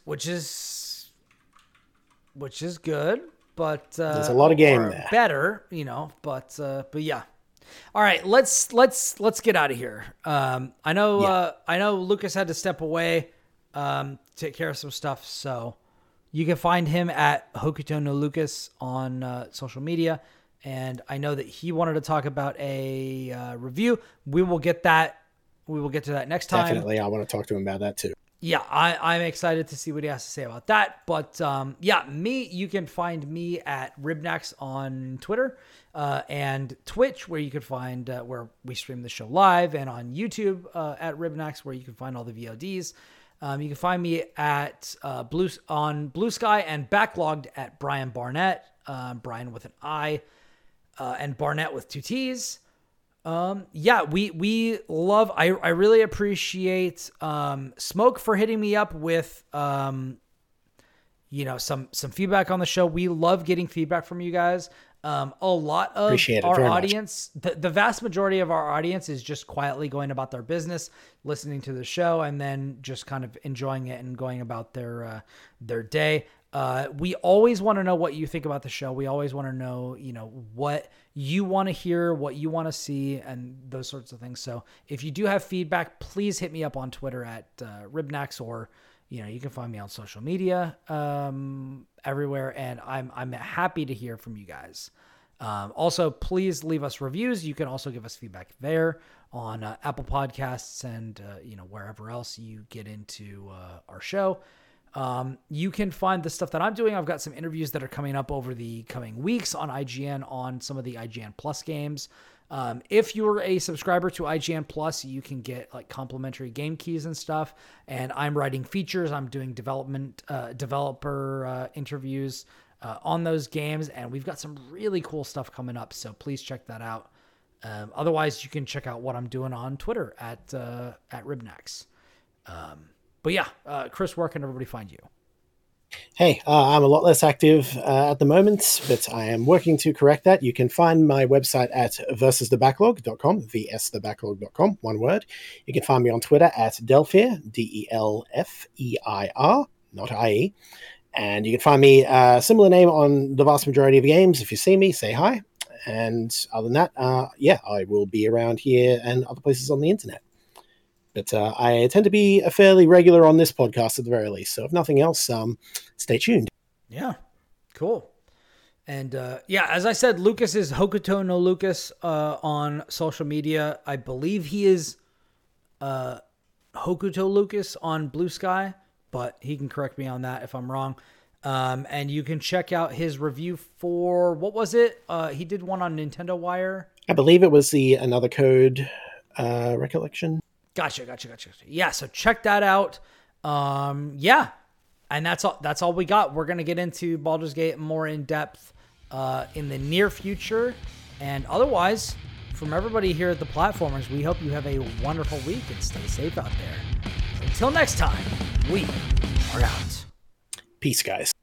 good, but there's a lot of game there. Better, but yeah. All right, let's get out of here. I know Lucas had to step away, take care of some stuff, so you can find him at Hokuto no Lucas on social media, and I know that he wanted to talk about a review. We will get to that next time. Definitely, I want to talk to him about that too. Yeah, I'm excited to see what he has to say about that. But you can find me at Ribnax on Twitter and Twitch, where you can find where we stream the show live, and on YouTube at Ribnax, where you can find all the VODs. You can find me at Blue Sky and Backlogged at Brian Barnett, Brian with an I, and Barnett with 2 T's. We love, I really appreciate, Smoke for hitting me up with, some feedback on the show. We love getting feedback from you guys. A lot of our audience, the vast majority of our audience is just quietly going about their business, listening to the show, and then just kind of enjoying it and going about their day. We always want to know what you think about the show. We always want to know, what you want to hear, what you want to see, and those sorts of things. So if you do have feedback, please hit me up on Twitter at Ribnax, or, you can find me on social media everywhere. And I'm happy to hear from you guys. Also, please leave us reviews. You can also give us feedback there on Apple Podcasts and, wherever else you get into our show. You can find the stuff that I'm doing. I've got some interviews that are coming up over the coming weeks on IGN on some of the IGN Plus games. If you're a subscriber to IGN Plus, you can get like complimentary game keys and stuff. And I'm writing features. I'm doing developer interviews on those games, and we've got some really cool stuff coming up. So please check that out. Otherwise, you can check out what I'm doing on Twitter at Ribnax. But yeah, Chris, where can everybody find you? Hey, I'm a lot less active at the moment, but I am working to correct that. You can find my website at versusthebacklog.com, vsthebacklog.com, one word. You can find me on Twitter at Delfeir, Delfeir, not IE. And you can find me a similar name on the vast majority of games. If you see me, say hi. And other than that, I will be around here and other places on the internet. But I tend to be a fairly regular on this podcast at the very least. So if nothing else, stay tuned. Yeah, cool. And as I said, Lucas is Hokuto no Lucas on social media. I believe he is Hokuto Lucas on Blue Sky, but he can correct me on that if I'm wrong. And you can check out his review for, what was it? He did one on Nintendo Wire. I believe it was the Another Code recollection. Gotcha. Yeah, so check that out. And that's all we got. We're going to get into Baldur's Gate more in depth in the near future. And otherwise, from everybody here at the Platformers, we hope you have a wonderful week and stay safe out there. Until next time, we are out. Peace, guys.